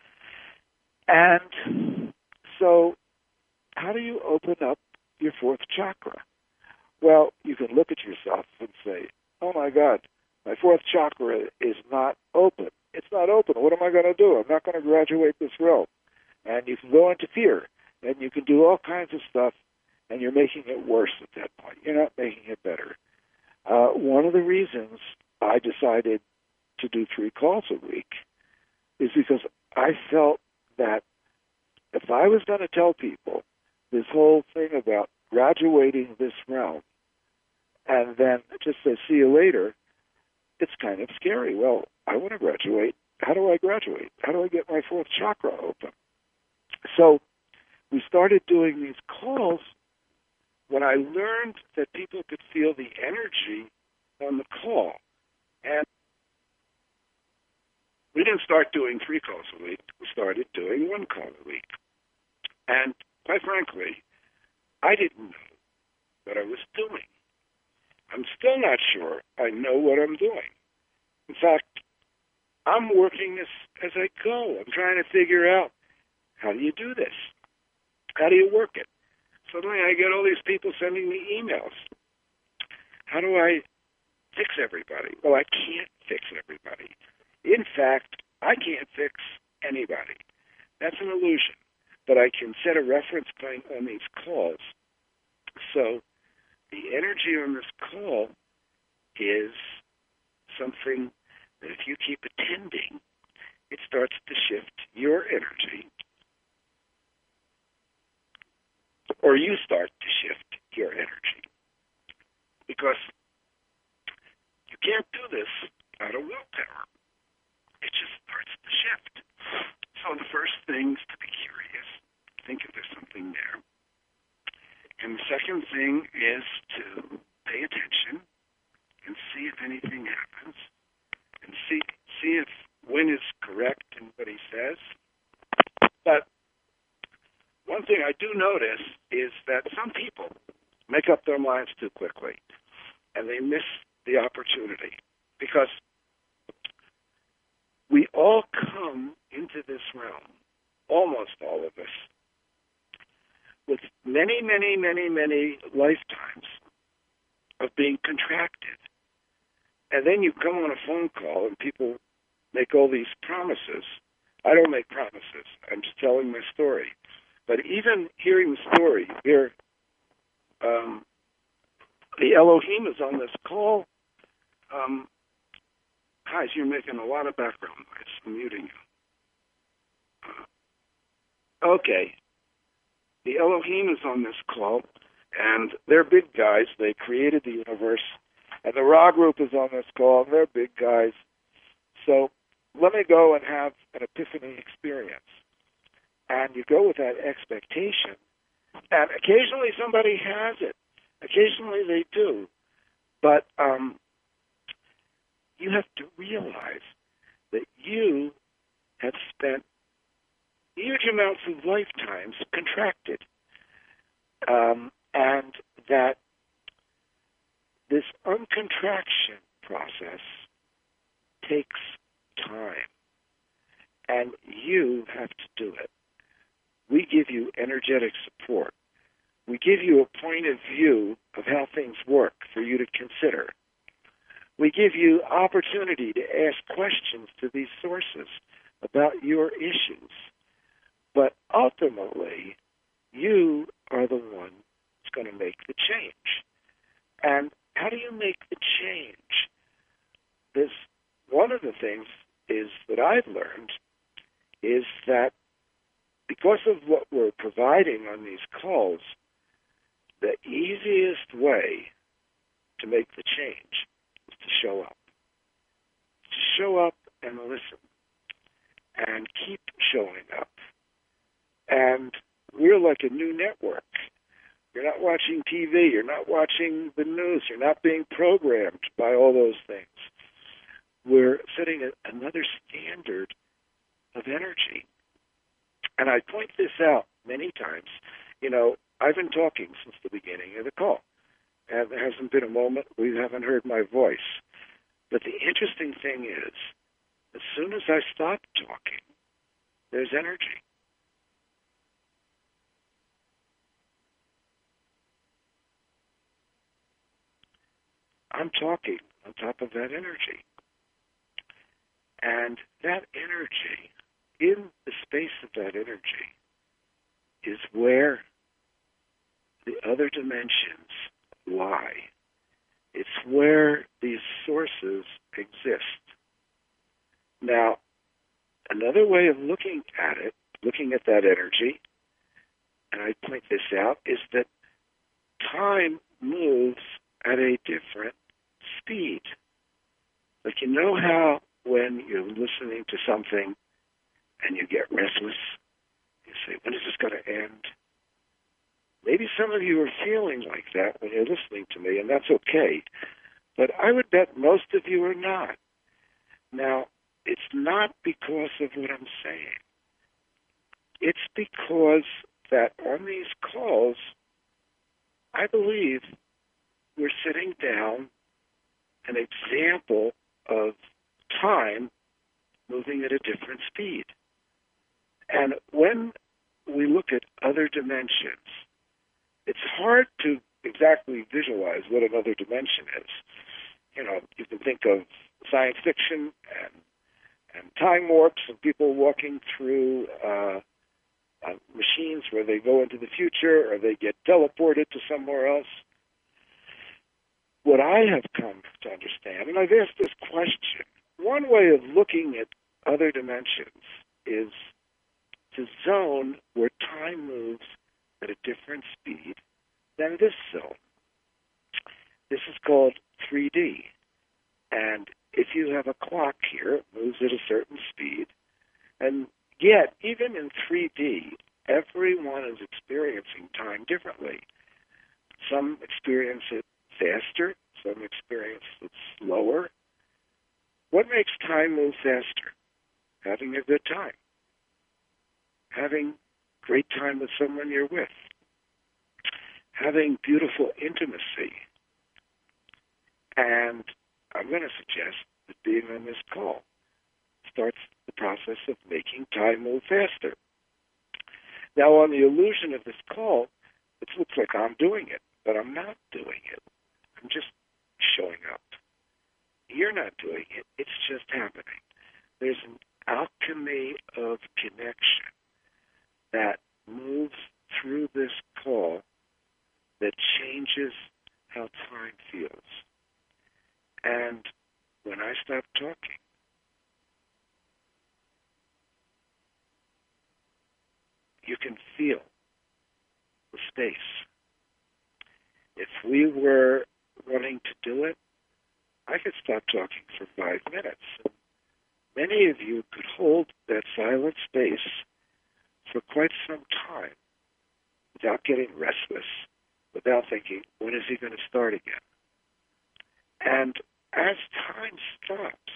And so how do you open up your fourth chakra? Well, you can look at yourself and say, oh, my God, my fourth chakra is not open. It's not open. What am I going to do? I'm not going to graduate this realm. And you can go into fear, and you can do all kinds of stuff, and you're making it worse at that point. You're not making it better. Uh, one of the reasons I decided to do three calls a week is because I felt that if I was going to tell people this whole thing about graduating this realm, and then just says, see you later, it's kind of scary. Well, I want to graduate. How do I graduate? How do I get my fourth chakra open? So we started doing these calls when I learned that people could feel the energy on the call. And we didn't start doing three calls a week. We started doing one call a week. And quite frankly, I didn't know what I was doing. I'm still not sure I know what I'm doing. In fact, I'm working this as I go. I'm trying to figure out, how do you do this? How do you work it? Suddenly I get all these people sending me emails. How do I fix everybody? Well, I can't fix everybody. In fact, I can't fix anybody. That's an illusion. But I can set a reference point on these calls. So the energy on this call is something that if you keep attending, it starts to shift your energy. Or you start to shift your energy. Because you can't do this out of willpower. It just starts to shift. So the first thing is to be curious. Think if there's something there. And the second thing is to pay attention and see if anything happens. And see see if Wynn is correct in what he says. But one thing I do notice is that some people make up their minds too quickly, and they miss the opportunity. Because we all come into this realm, almost all of us, with many, many, many, many lifetimes of being contracted. And then you come on a phone call and people make all these promises. I don't make promises. I'm just telling my story. But even hearing the story, here, um, the Elohim is on this call. Um, guys, you're making a lot of background noise. I'm muting you. Uh, okay. The Elohim is on this call, and they're big guys. They created the universe. And the Ra group is on this call, and they're big guys. So let me go and have an epiphany experience. And you go with that expectation. And occasionally somebody has it. Occasionally they do. But um, you have to realize that you have spent huge amounts of lifetimes contracted. Um, and that this uncontraction process takes time. And you have to do it. We give you energetic support. We give you a point of view of how things work for you to consider. We give you opportunity to ask questions to these sources about your issues. But ultimately, you are the one who's going to make the change. And how do you make the change? This, one of the things is that I've learned is that because of what we're providing on these calls, the easiest way to make the change is to show up. To show up and listen and keep showing up. And we're like a new network. You're not watching T V. You're not watching the news. You're not being programmed by all those things. We're setting a, another standard of energy. And I point this out many times. You know, I've been talking since the beginning of the call, and there hasn't been a moment we haven't heard my voice. But the interesting thing is, as soon as I stop talking, there's energy. I'm talking on top of that energy. And that energy, in the space of that energy, is where the other dimensions lie. It's where these sources exist. Now, another way of looking at it, looking at that energy, and I point this out, is that time moves at a different speed. Like, you know how when you're listening to something and you get restless, you say, when is this going to end? Maybe some of you are feeling like that when you're listening to me, and that's okay. But I would bet most of you are not. Now, it's not because of what I'm saying. It's because that on these calls, I believe we're sitting down an example of time moving at a different speed. And when we look at other dimensions, it's hard to exactly visualize what another dimension is. You know, you can think of science fiction and and time warps and people walking through uh, uh, machines where they go into the future or they get teleported to somewhere else. What I have come to understand, and I've asked this question, one way of looking at other dimensions is to zone where time moves at a different speed than this zone. This is called three D. And if you have a clock here, it moves at a certain speed. And yet, even in three D, everyone is experiencing time differently. Some experience it faster, some experience it slower. What makes time move faster? Having a good time. Having great time with someone you're with. Having beautiful intimacy. And I'm going to suggest that being on this call starts the process of making time move faster. Now, on the illusion of this call, it looks like I'm doing it, but I'm not doing it. I'm just showing up. You're not doing it. It's just happening. There's an alchemy of connection that moves through this call that changes how time feels. And when I stop talking, you can feel the space. If we were wanting to do it, I could stop talking for five minutes. Many of you could hold that silent space for quite some time without getting restless, without thinking, when is he going to start again? And as time stops,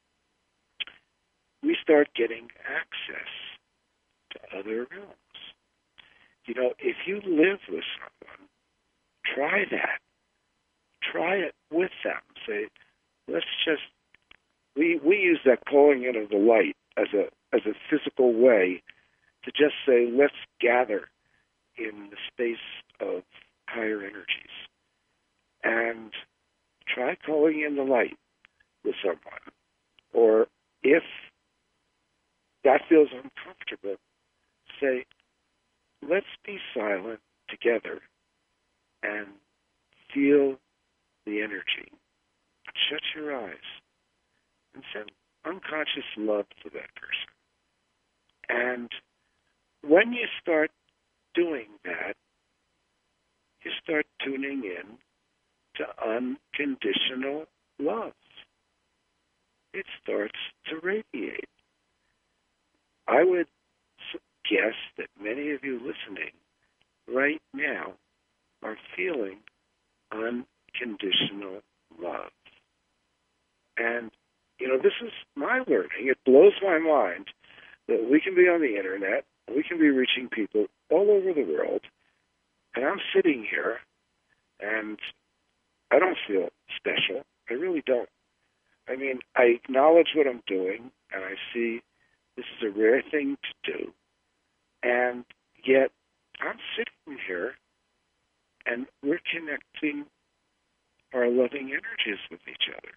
we start getting access to other realms. You know, if you live with someone, try that. Try it with them. Say, let's just, we, we use that calling in of the light as a as a physical way to just say, let's gather in the space of higher energies. And try calling in the light with someone. Or if that feels uncomfortable, say, let's be silent together and feel the energy. Shut your eyes and send unconscious love to that person. And when you start doing that, you start tuning in to unconditional love. It starts to radiate. I would guess that many of you listening right now are feeling unconditional love. And, you know, this is my learning. It blows my mind that we can be on the internet, we can be reaching people all over the world, and I'm sitting here, and I don't feel special. I really don't. I mean, I acknowledge what I'm doing, and I see this is a rare thing to do, and yet I'm sitting here, and we're connecting our loving energies with each other.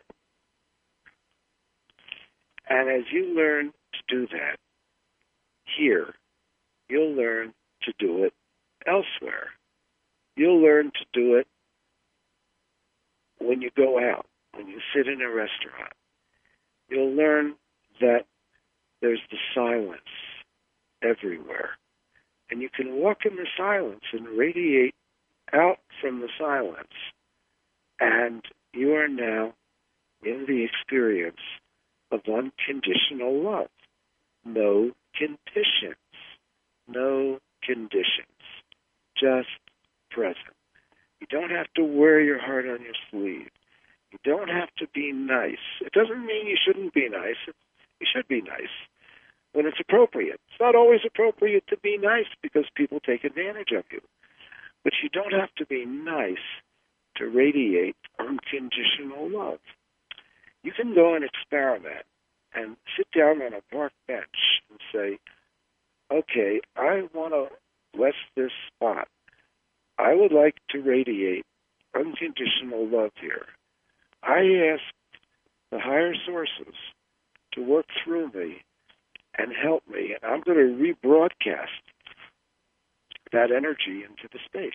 And as you learn to do that here, you'll learn to do it elsewhere. You'll learn to do it when you go out, when you sit in a restaurant. You'll learn that there's the silence everywhere. And you can walk in the silence and radiate out from the silence And you are now in the experience of unconditional love. No conditions. No conditions. Just present. You don't have to wear your heart on your sleeve. You don't have to be nice. It doesn't mean you shouldn't be nice. You should be nice when it's appropriate. It's not always appropriate to be nice because people take advantage of you. But you don't have to be nice to radiate unconditional love. You can go and experiment and sit down on a park bench and say, okay, I want to bless this spot. I would like to radiate unconditional love here. I ask the higher sources to work through me and help me, and I'm going to rebroadcast that energy into the space.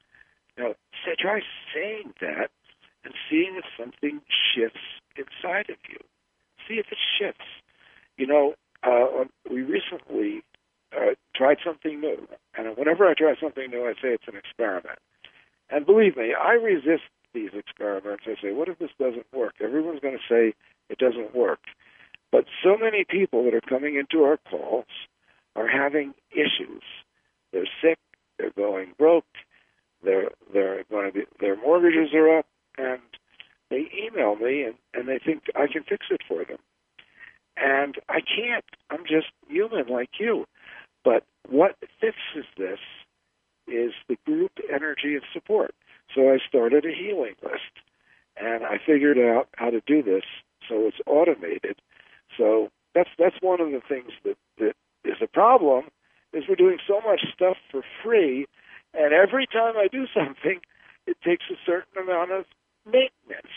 Now, say, try saying that and seeing if something shifts inside of you. See if it shifts. You know, uh, we recently uh, tried something new, and whenever I try something new, I say it's an experiment. And believe me, I resist these experiments. I say, what if this doesn't work? Everyone's going to say it doesn't work. But so many people that are coming into our calls are having issues. They're sick, they're going broke, they're they're going to be, their mortgages are up, and they email me and, and they think I can fix it for them. And I can't. I'm just human like you. But what fixes this is the group energy of support. So I started a healing list, and I figured out how to do this so it's automated. So that's that's one of the things that, that is a problem, is we're doing so much stuff for free, and every time I do something, it takes a certain amount of maintenance.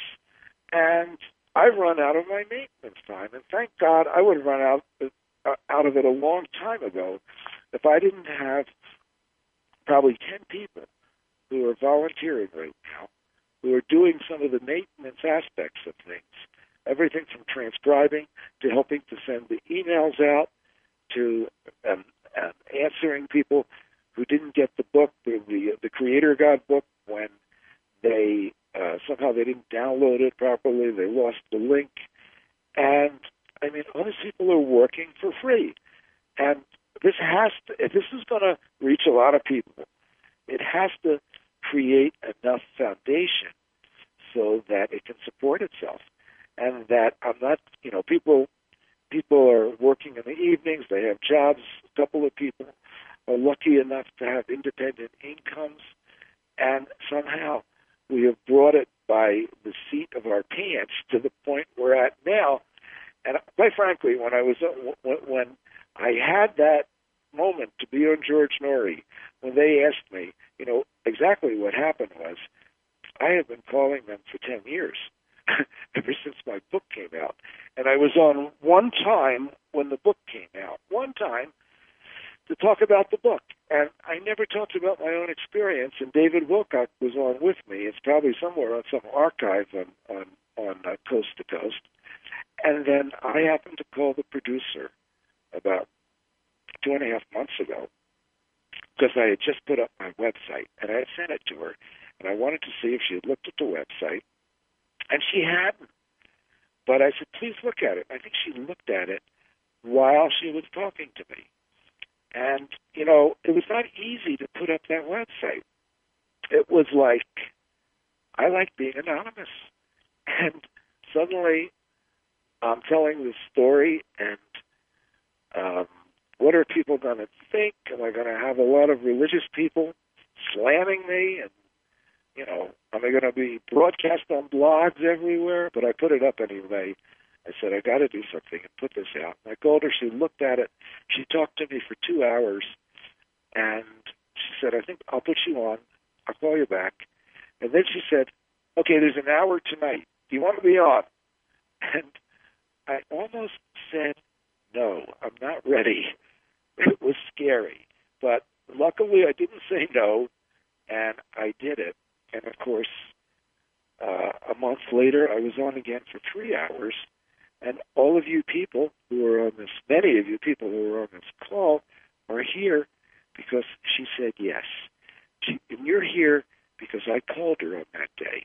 And I've run out of my maintenance time, and thank God I would have run out, uh, out of it a long time ago if I didn't have probably ten people who are volunteering right now, who are doing some of the maintenance aspects of things. Everything from transcribing to helping to send the emails out to um, um, answering people who didn't get the book, the, the, the Creator God book, when they uh, somehow they didn't download it properly, they lost the link. And, I mean, all these people are working for free. And this has to, if this is going to reach a lot of people, it has to create enough foundation so that it can support itself. And that I'm not, you know, people people are working in the evenings, they have jobs. A couple of people are lucky enough to have independent incomes, and somehow we have brought it by the seat of our pants to the point we're at now. And quite frankly, when I was when I had that moment to be on George Norrie, when they asked me, you know, exactly what happened was, I have been calling them for ten years. Ever since my book came out. And I was on one time when the book came out, one time to talk about the book. And I never talked about my own experience, and David Wilcock was on with me. It's probably somewhere on some archive on, on, on uh, Coast to Coast. And then I happened to call the producer about two and a half months ago because I had just put up my website, and I had sent it to her. And I wanted to see if she had looked at the website. And she hadn't. But I said, please look at it. I think she looked at it while she was talking to me. And, you know, it was not easy to put up that website. It was like, I like being anonymous. And suddenly I'm telling this story, and um, what are people going to think? Am I going to have a lot of religious people slamming me? And, you know, am I going to be broadcast on blogs everywhere? But I put it up anyway. I said, I got to do something and put this out. And I called her. She looked at it. She talked to me for two hours. And she said, I think I'll put you on. I'll call you back. And then she said, okay, there's an hour tonight. Do you want to be on? And I almost said, no, I'm not ready. It was scary. But luckily I didn't say no, and I did it. And, of course, uh, a month later, I was on again for three hours. And all of you people who are on this, many of you people who are on this call are here because she said yes. She, and you're here because I called her on that day.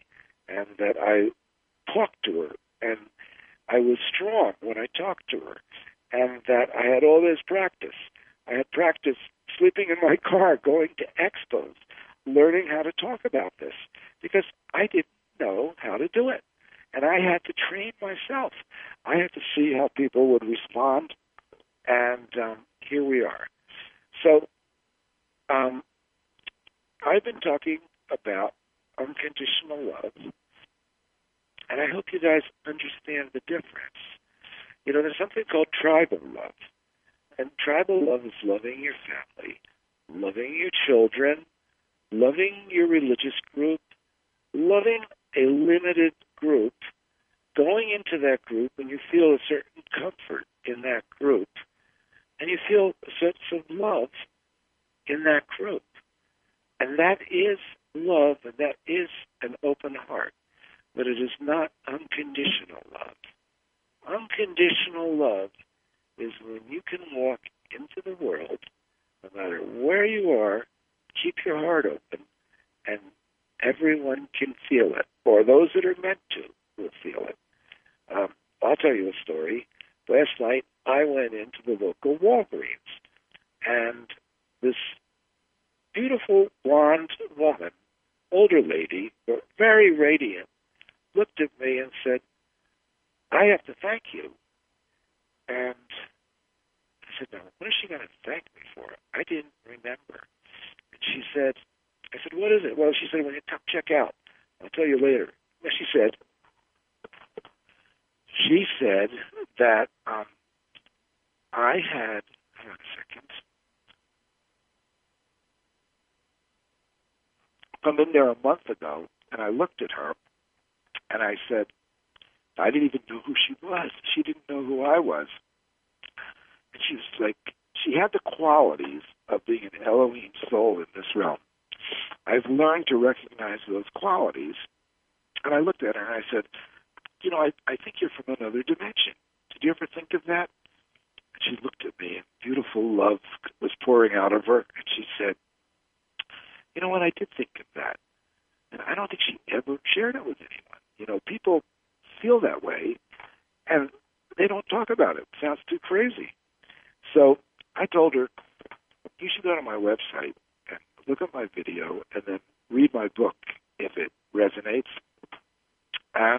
and that I talked to her, and I was strong when I talked to her, and that I had all this practice. I had practice sleeping in my car, going to expos, learning how to talk about this, because I didn't know how to do it. And I had to train myself. I had to see how people would respond, and um, here we are. So um, I've been talking about unconditional love, and I hope you guys understand the difference. You know, there's something called tribal love. And tribal love is loving your family, loving your children, loving your religious group, loving a limited group, going into that group and you feel a certain comfort in that group, and you feel a sense of love in that group. And that is love, and that is an open heart, but it is not unconditional love. Unconditional love is when you can walk into the world, no matter where you are, keep your heart open, and everyone can feel it, or those that are meant to will feel it. Um, I'll tell you a story. Last night, I went into the local Walgreens, and this beautiful blonde woman, older lady, but very radiant, looked at me and said, "I have to thank you." And I said, "No, what is she going to thank me for?" I didn't remember. And she said, I said, "What is it?" Well, she said, "When you t- check out, I'll tell you later." Well, she said, she said that um, I had, hang on a second, come in there a month ago, and I looked at her, and I said, I didn't even know who she was. She didn't know who I was. And she was like, she had the qualities of being an Elohim soul in this realm. I've learned to recognize those qualities. And I looked at her and I said, you know, I, I think you're from another dimension. Did you ever think of that? And she looked at me and beautiful love was pouring out of her. And she said, you know what, I did think of that. And I don't think she ever shared it with anyone. You know, people feel that way, and they don't talk about it. It sounds too crazy. So I told her, you should go to my website and look at my video and then read my book if it resonates. And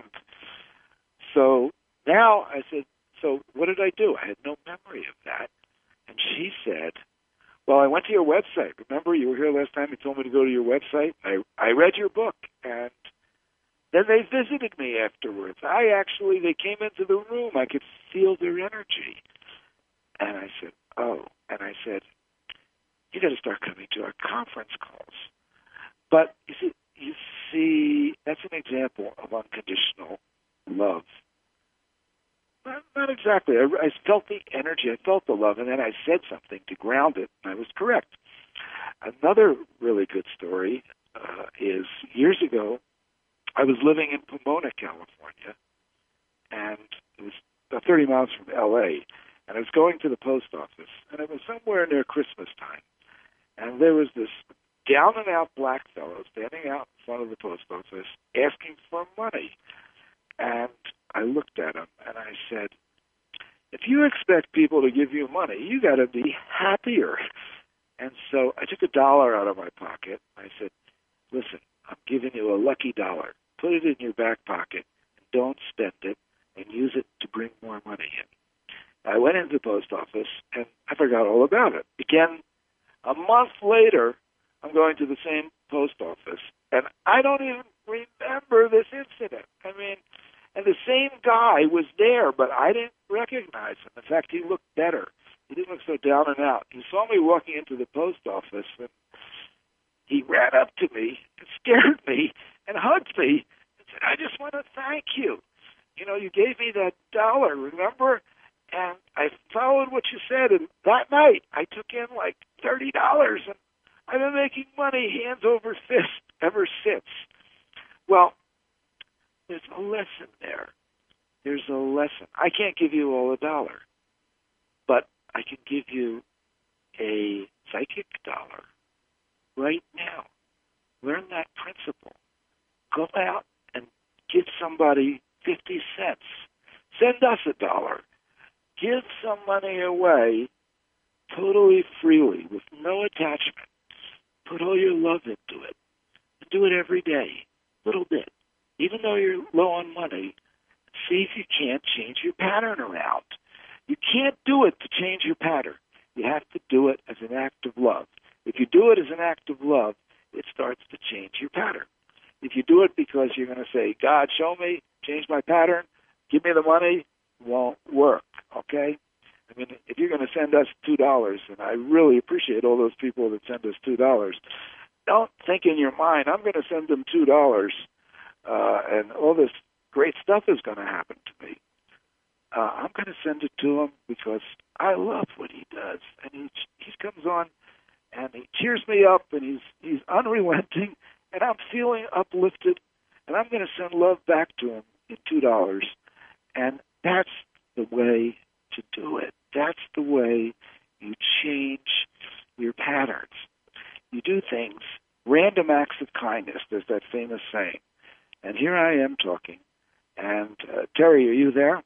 so now I said, so what did I do? I had no memory of that. And she said, well, I went to your website. Remember, you were here last time. You told me to go to your website. I, I read your book, and then they visited me afterwards. I actually, they came into the room. I could feel their energy. And I said, oh. And I said, you got to start coming to our conference calls. But you see, you see, that's an example of unconditional love. Not, not exactly. I, I felt the energy. I felt the love. And then I said something to ground it, and I was correct. Another really good story uh, is years ago, I was living in Pomona, California, and it was about thirty miles from L A, and I was going to the post office, and it was somewhere near Christmas time, and there was this down-and-out black fellow standing out in front of the post office asking for money, and I looked at him, and I said, if you expect people to give you money, you got to be happier. And so I took a dollar out of my pocket, and I said, listen, I'm giving you a lucky dollar. Put it in your back pocket and don't spend it, and use it to bring more money in. I went into the post office and I forgot all about it. Again, a month later, I'm going to the same post office and I don't even remember this incident. I mean, and the same guy was there, but I didn't recognize him. In fact, he looked better. He didn't look so down and out. He saw me walking into the post office and he ran up to me and scared me and hugged me and said, I just want to thank you. You know, you gave me that dollar, remember? And I followed what you said. And that night, I took in like thirty dollars. And I've been making money hands over fist ever since. Well, there's a lesson there. There's a lesson. I can't give you all a dollar, but I can give you a psychic dollar right now. Learn that principle. Go out and give somebody fifty cents. Send us a dollar. Give some money away totally freely with no attachment. Put all your love into it. Do it every day, a little bit. Even though you're low on money, see if you can't change your pattern around. You can't do it to change your pattern. You have to do it as an act of love. If you do it as an act of love, it starts to change your pattern. If you do it because you're going to say, God, show me, change my pattern, give me the money, it won't work, okay? I mean, if you're going to send us two dollars, and I really appreciate all those people that send us two dollars, don't think in your mind, I'm going to send them two dollars, uh, and all this great stuff is going to happen to me. Uh, I'm going to send it to him because I love what he does. And he he comes on, and he cheers me up, and he's he's unrelenting, and I'm feeling uplifted, and I'm going to send love back to him in two dollars. And that's the way to do it. That's the way you change your patterns. You do things, random acts of kindness. There's that famous saying. And here I am talking. And uh, Terry, are you there?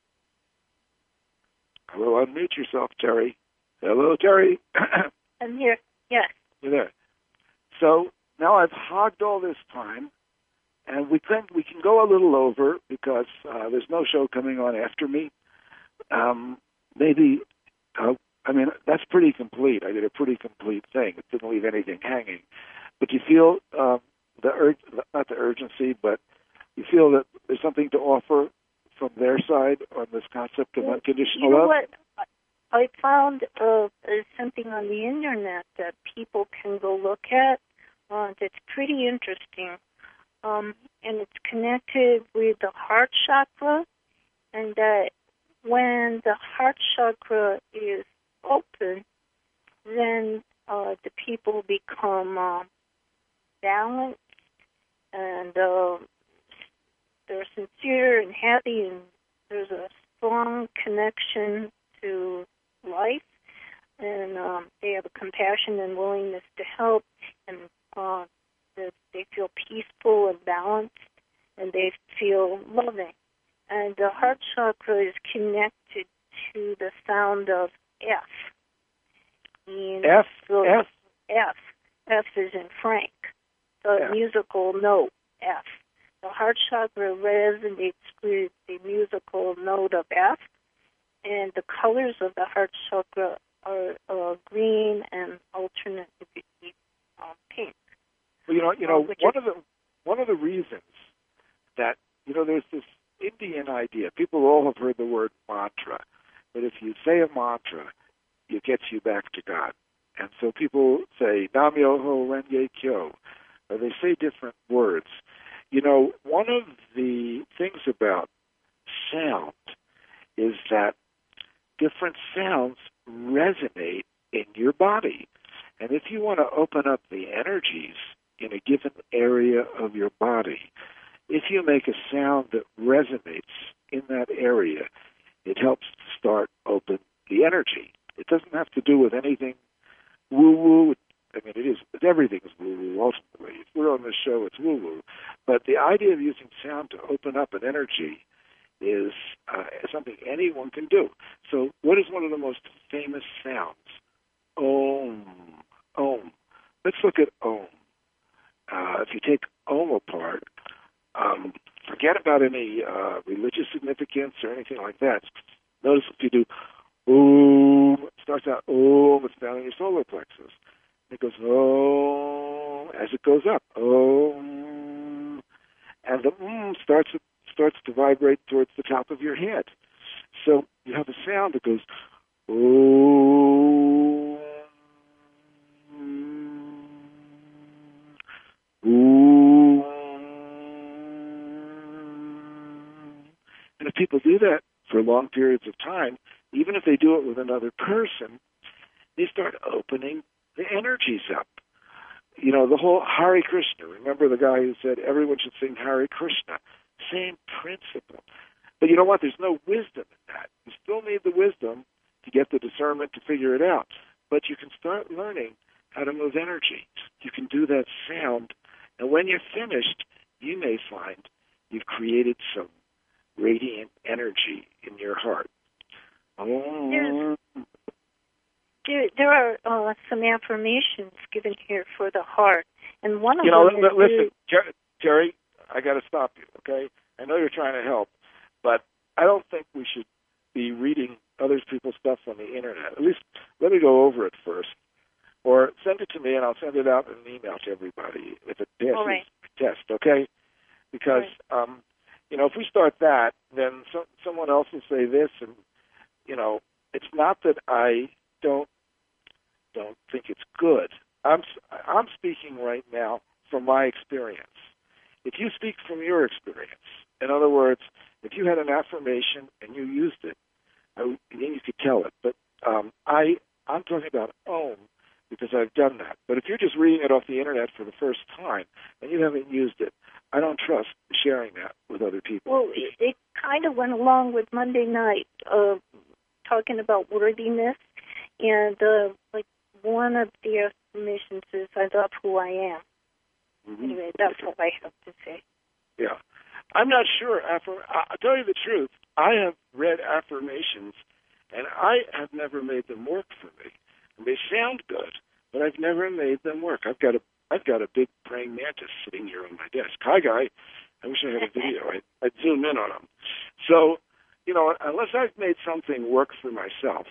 Hello, unmute yourself, Terry. Hello, Terry. I'm here. Yes. You're there. So now I've hogged all this time, and we can we can go a little over because uh, there's no show coming on after me. Um, maybe, uh, I mean, that's pretty complete. I did a pretty complete thing. It didn't leave anything hanging. But you feel um, the ur- not the urgency, but you feel that there's something to offer from their side on this concept of unconditional you know love? What? I found uh, something on the internet that people can go look at uh, that's pretty interesting. Um, and it's connected with the heart chakra, and that when the heart chakra is open, then uh, the people become uh, balanced, and uh, they're sincere and happy, and there's a strong connection to life, and um, they have a compassion and willingness to help, and uh, that they feel peaceful and balanced, and they feel loving. And the heart chakra is connected to the sound of F. And F? so F? F. F is in Frank, the F. musical note, F. The heart chakra resonates with the musical note of F, and the colors of the heart chakra are uh, green and alternate uh, pink. Well, you know, you know, Uh, which one is- of the one of the reasons that you know, there's this Indian idea. People all have heard the word mantra, but if you say a mantra, it gets you back to God. And so people say Nam Myoho Renge Kyo, or they say different words. You know, one of the things about sound is that different sounds resonate in your body. And if you want to open up the energies in a given area of your body, if you make a sound that resonates in that area, it helps to start open the energy. It doesn't have to do with anything woo-woo. I mean, it is, everything is woo-woo ultimately. If we're on this show, it's woo-woo. But the idea of using sound to open up an energy is uh, something anyone can do. So what is one of the most famous sounds? Om. Om. Let's look at Om. Uh, if you take Om apart, um, forget about any uh, religious significance or anything like that. Notice if you do Om, it starts out Om, it's down in your solar plexus. It goes Om as it goes up. Om. And the Om starts starts to vibrate towards the top of your head. So you have a sound that goes Om. Om. And if people do that for long periods of time, even if they do it with another person, they start opening the energies up. You know, the whole Hare Krishna. Remember the guy who said everyone should sing Hare Krishna? Same principle. But you know what? There's no wisdom in that. You still need the wisdom to get the discernment to figure it out. But you can start learning how to move energy. You can do that sound. And when you're finished, you may find you've created some radiant energy in your heart. There's, there, there are uh, some affirmations given here for the heart, and one of you know, them l- is listen, Jer- Jerry, I got to stop you, okay? I know you're trying to help, but I don't think we should be reading other people's stuff on the internet. At least let me go over it first, or send it to me, and I'll send it out in an email to everybody if it passes right. the test, okay? Because right. um, you know, if we start that, then so, someone else will say this, and you know, it's not that I don't don't think it's good. I'm I'm speaking right now from my experience. If you speak from your experience, in other words, if you had an affirmation and you used it, I, then you could tell it. But um, I I'm talking about Om because I've done that. But if you're just reading it off the internet for the first time and you haven't used it, I don't trust sharing that with other people. Well, it, it kind of went along with Monday night, uh, talking about worthiness, and uh, like one of the affirmations is, "I love who I am." Mm-hmm. Anyway, that's what I have to say. Yeah, I'm not sure. Affirm- I'll tell you the truth. I have read affirmations, and I have never made them work for me. And they sound good, but I've never made them work. I've got a I've got a big praying mantis sitting here on my desk. Hi, guy. I wish I had a video. I, I'd zoom in on him. So, you know, unless I've made something work for myself,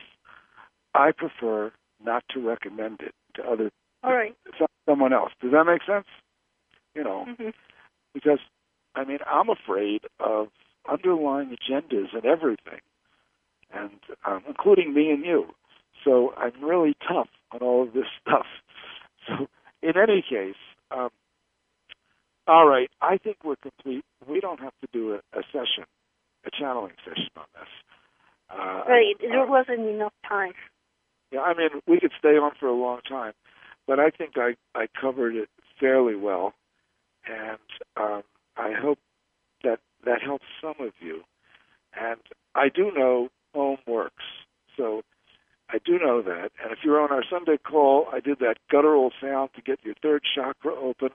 I prefer not to recommend it to other All right. someone else. Does that make sense? You know, mm-hmm. because, I mean, I'm afraid of underlying agendas and everything, and um, including me and you. So I'm really tough on all of this stuff. So in any case, um, all right, I think we're complete. We don't have to do a, a session, a channeling session on this. Uh, right, there uh, wasn't enough time. Yeah, I mean, we could stay on for a long time, but I think I, I covered it fairly well, and um, I hope that that helps some of you. And I do know Om works, so I do know that. And if you're on our Sunday call, I did that guttural sound to get your third chakra open.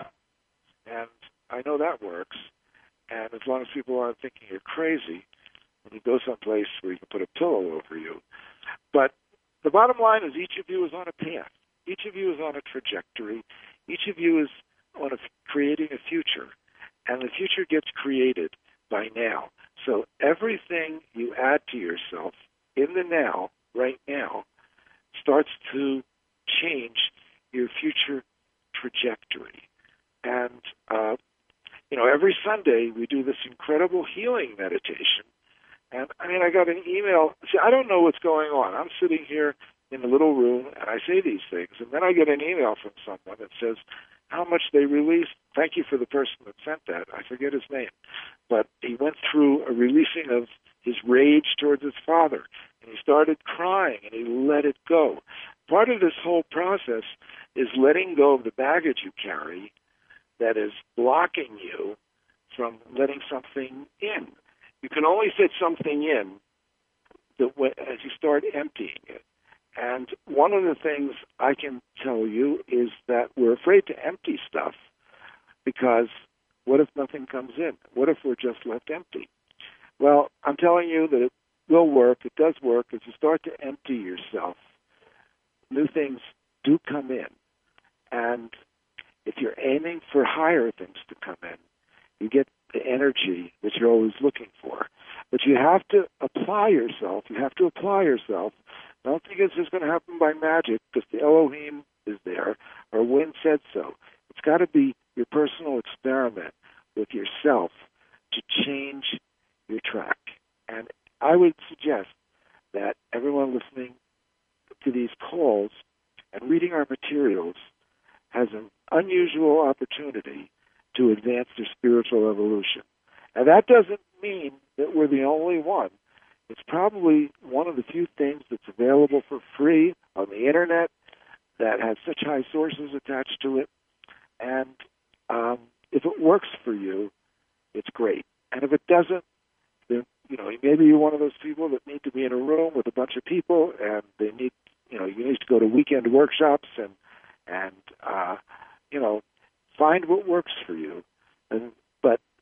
And I know that works. And as long as people aren't thinking you're crazy, when you go someplace where you can put a pillow over you. But the bottom line is each of you is on a path. Each of you is on a trajectory. Each of you is on a, creating a future. And the future gets created by now. So everything you add to yourself in the now, right now, starts to change your future trajectory. And, uh, you know, every Sunday we do this incredible healing meditation. And, I mean, I got an email. See, I don't know what's going on. I'm sitting here in the little room, and I say these things, and then I get an email from someone that says how much they released. Thank you for the person that sent that. I forget his name. But he went through a releasing of his rage towards his father, and he started crying, and he let it go. Part of this whole process is letting go of the baggage you carry that is blocking you from letting something in. You can only fit something in as you start emptying it. And one of the things I can tell you is that we're afraid to empty stuff because what if nothing comes in? What if we're just left empty? Well, I'm telling you that it will work. It does work. As you start to empty yourself, new things do come in. And if you're aiming for higher things to come in, you get the energy that you're always looking for. But you have to apply yourself. You have to apply yourself. Don't think it's just going to happen by magic because the Elohim is there or Wynn said so. It's got to be your personal experiment with yourself to change your track. And I would suggest that everyone listening to these calls and reading our materials has an unusual opportunity to advance their spiritual evolution. And that doesn't mean that we're the only one. It's probably one of the few things that's available for free on the internet that has such high sources attached to it. And um, if it works for you, it's great. And if it doesn't, then, you know, maybe you're one of those people that need to be in a room with a bunch of people, and they need, you know, you need to go to weekend workshops and, and uh, you know, find what works for you. And, but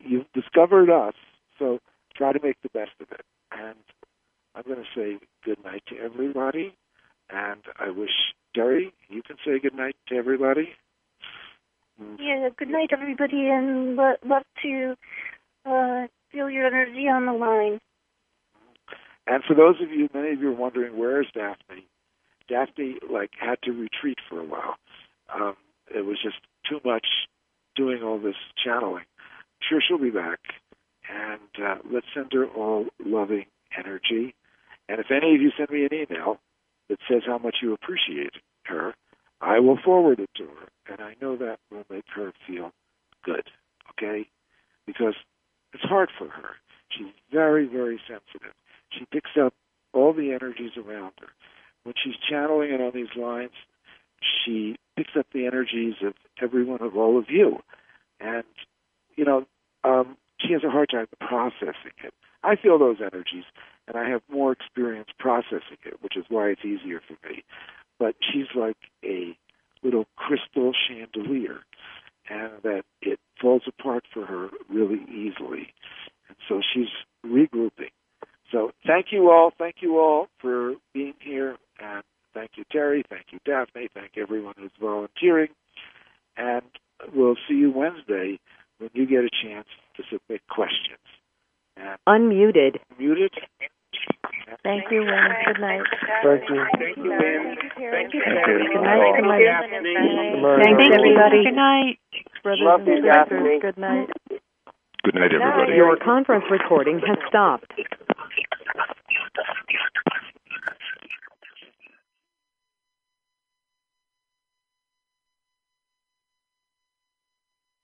you've discovered us, so try to make the best of it. And I'm going to say good night to everybody, and I wish, Terry, you can say good night to everybody. Yeah, good night, everybody, and lo- love to uh, feel your energy on the line. And for those of you, many of you are wondering, where is Daphne? Daphne, like, had to retreat for a while. Um, it was just too much doing all this channeling. I'm sure she'll be back. And uh, let's send her all loving energy. And if any of you send me an email that says how much you appreciate her, I will forward it to her. And I know that will make her feel good, okay? Because it's hard for her. She's very, very sensitive. She picks up all the energies around her. When she's channeling it on these lines, she picks up the energies of every one of all of you. And, you know, um, she has a hard time processing it. I feel those energies, and I have more experience processing it, which is why it's easier for me. But she's like a little crystal chandelier, and that it falls apart for her really easily. And so she's regrouping. So thank you all. Thank you all for being here. And thank you, Terry. Thank you, Daphne. Thank everyone who's volunteering. And we'll see you Wednesday when you get a chance to submit questions. And Unmuted. Muted. Thank you, Wynn. Good night. Thank you. Thank you, Wynn. Thank you. Good night. Good night. Thanks, Thank everybody. you. Good night. Brothers Love and you, sisters, Daphne. good night. Good night, everybody. Your conference recording has stopped.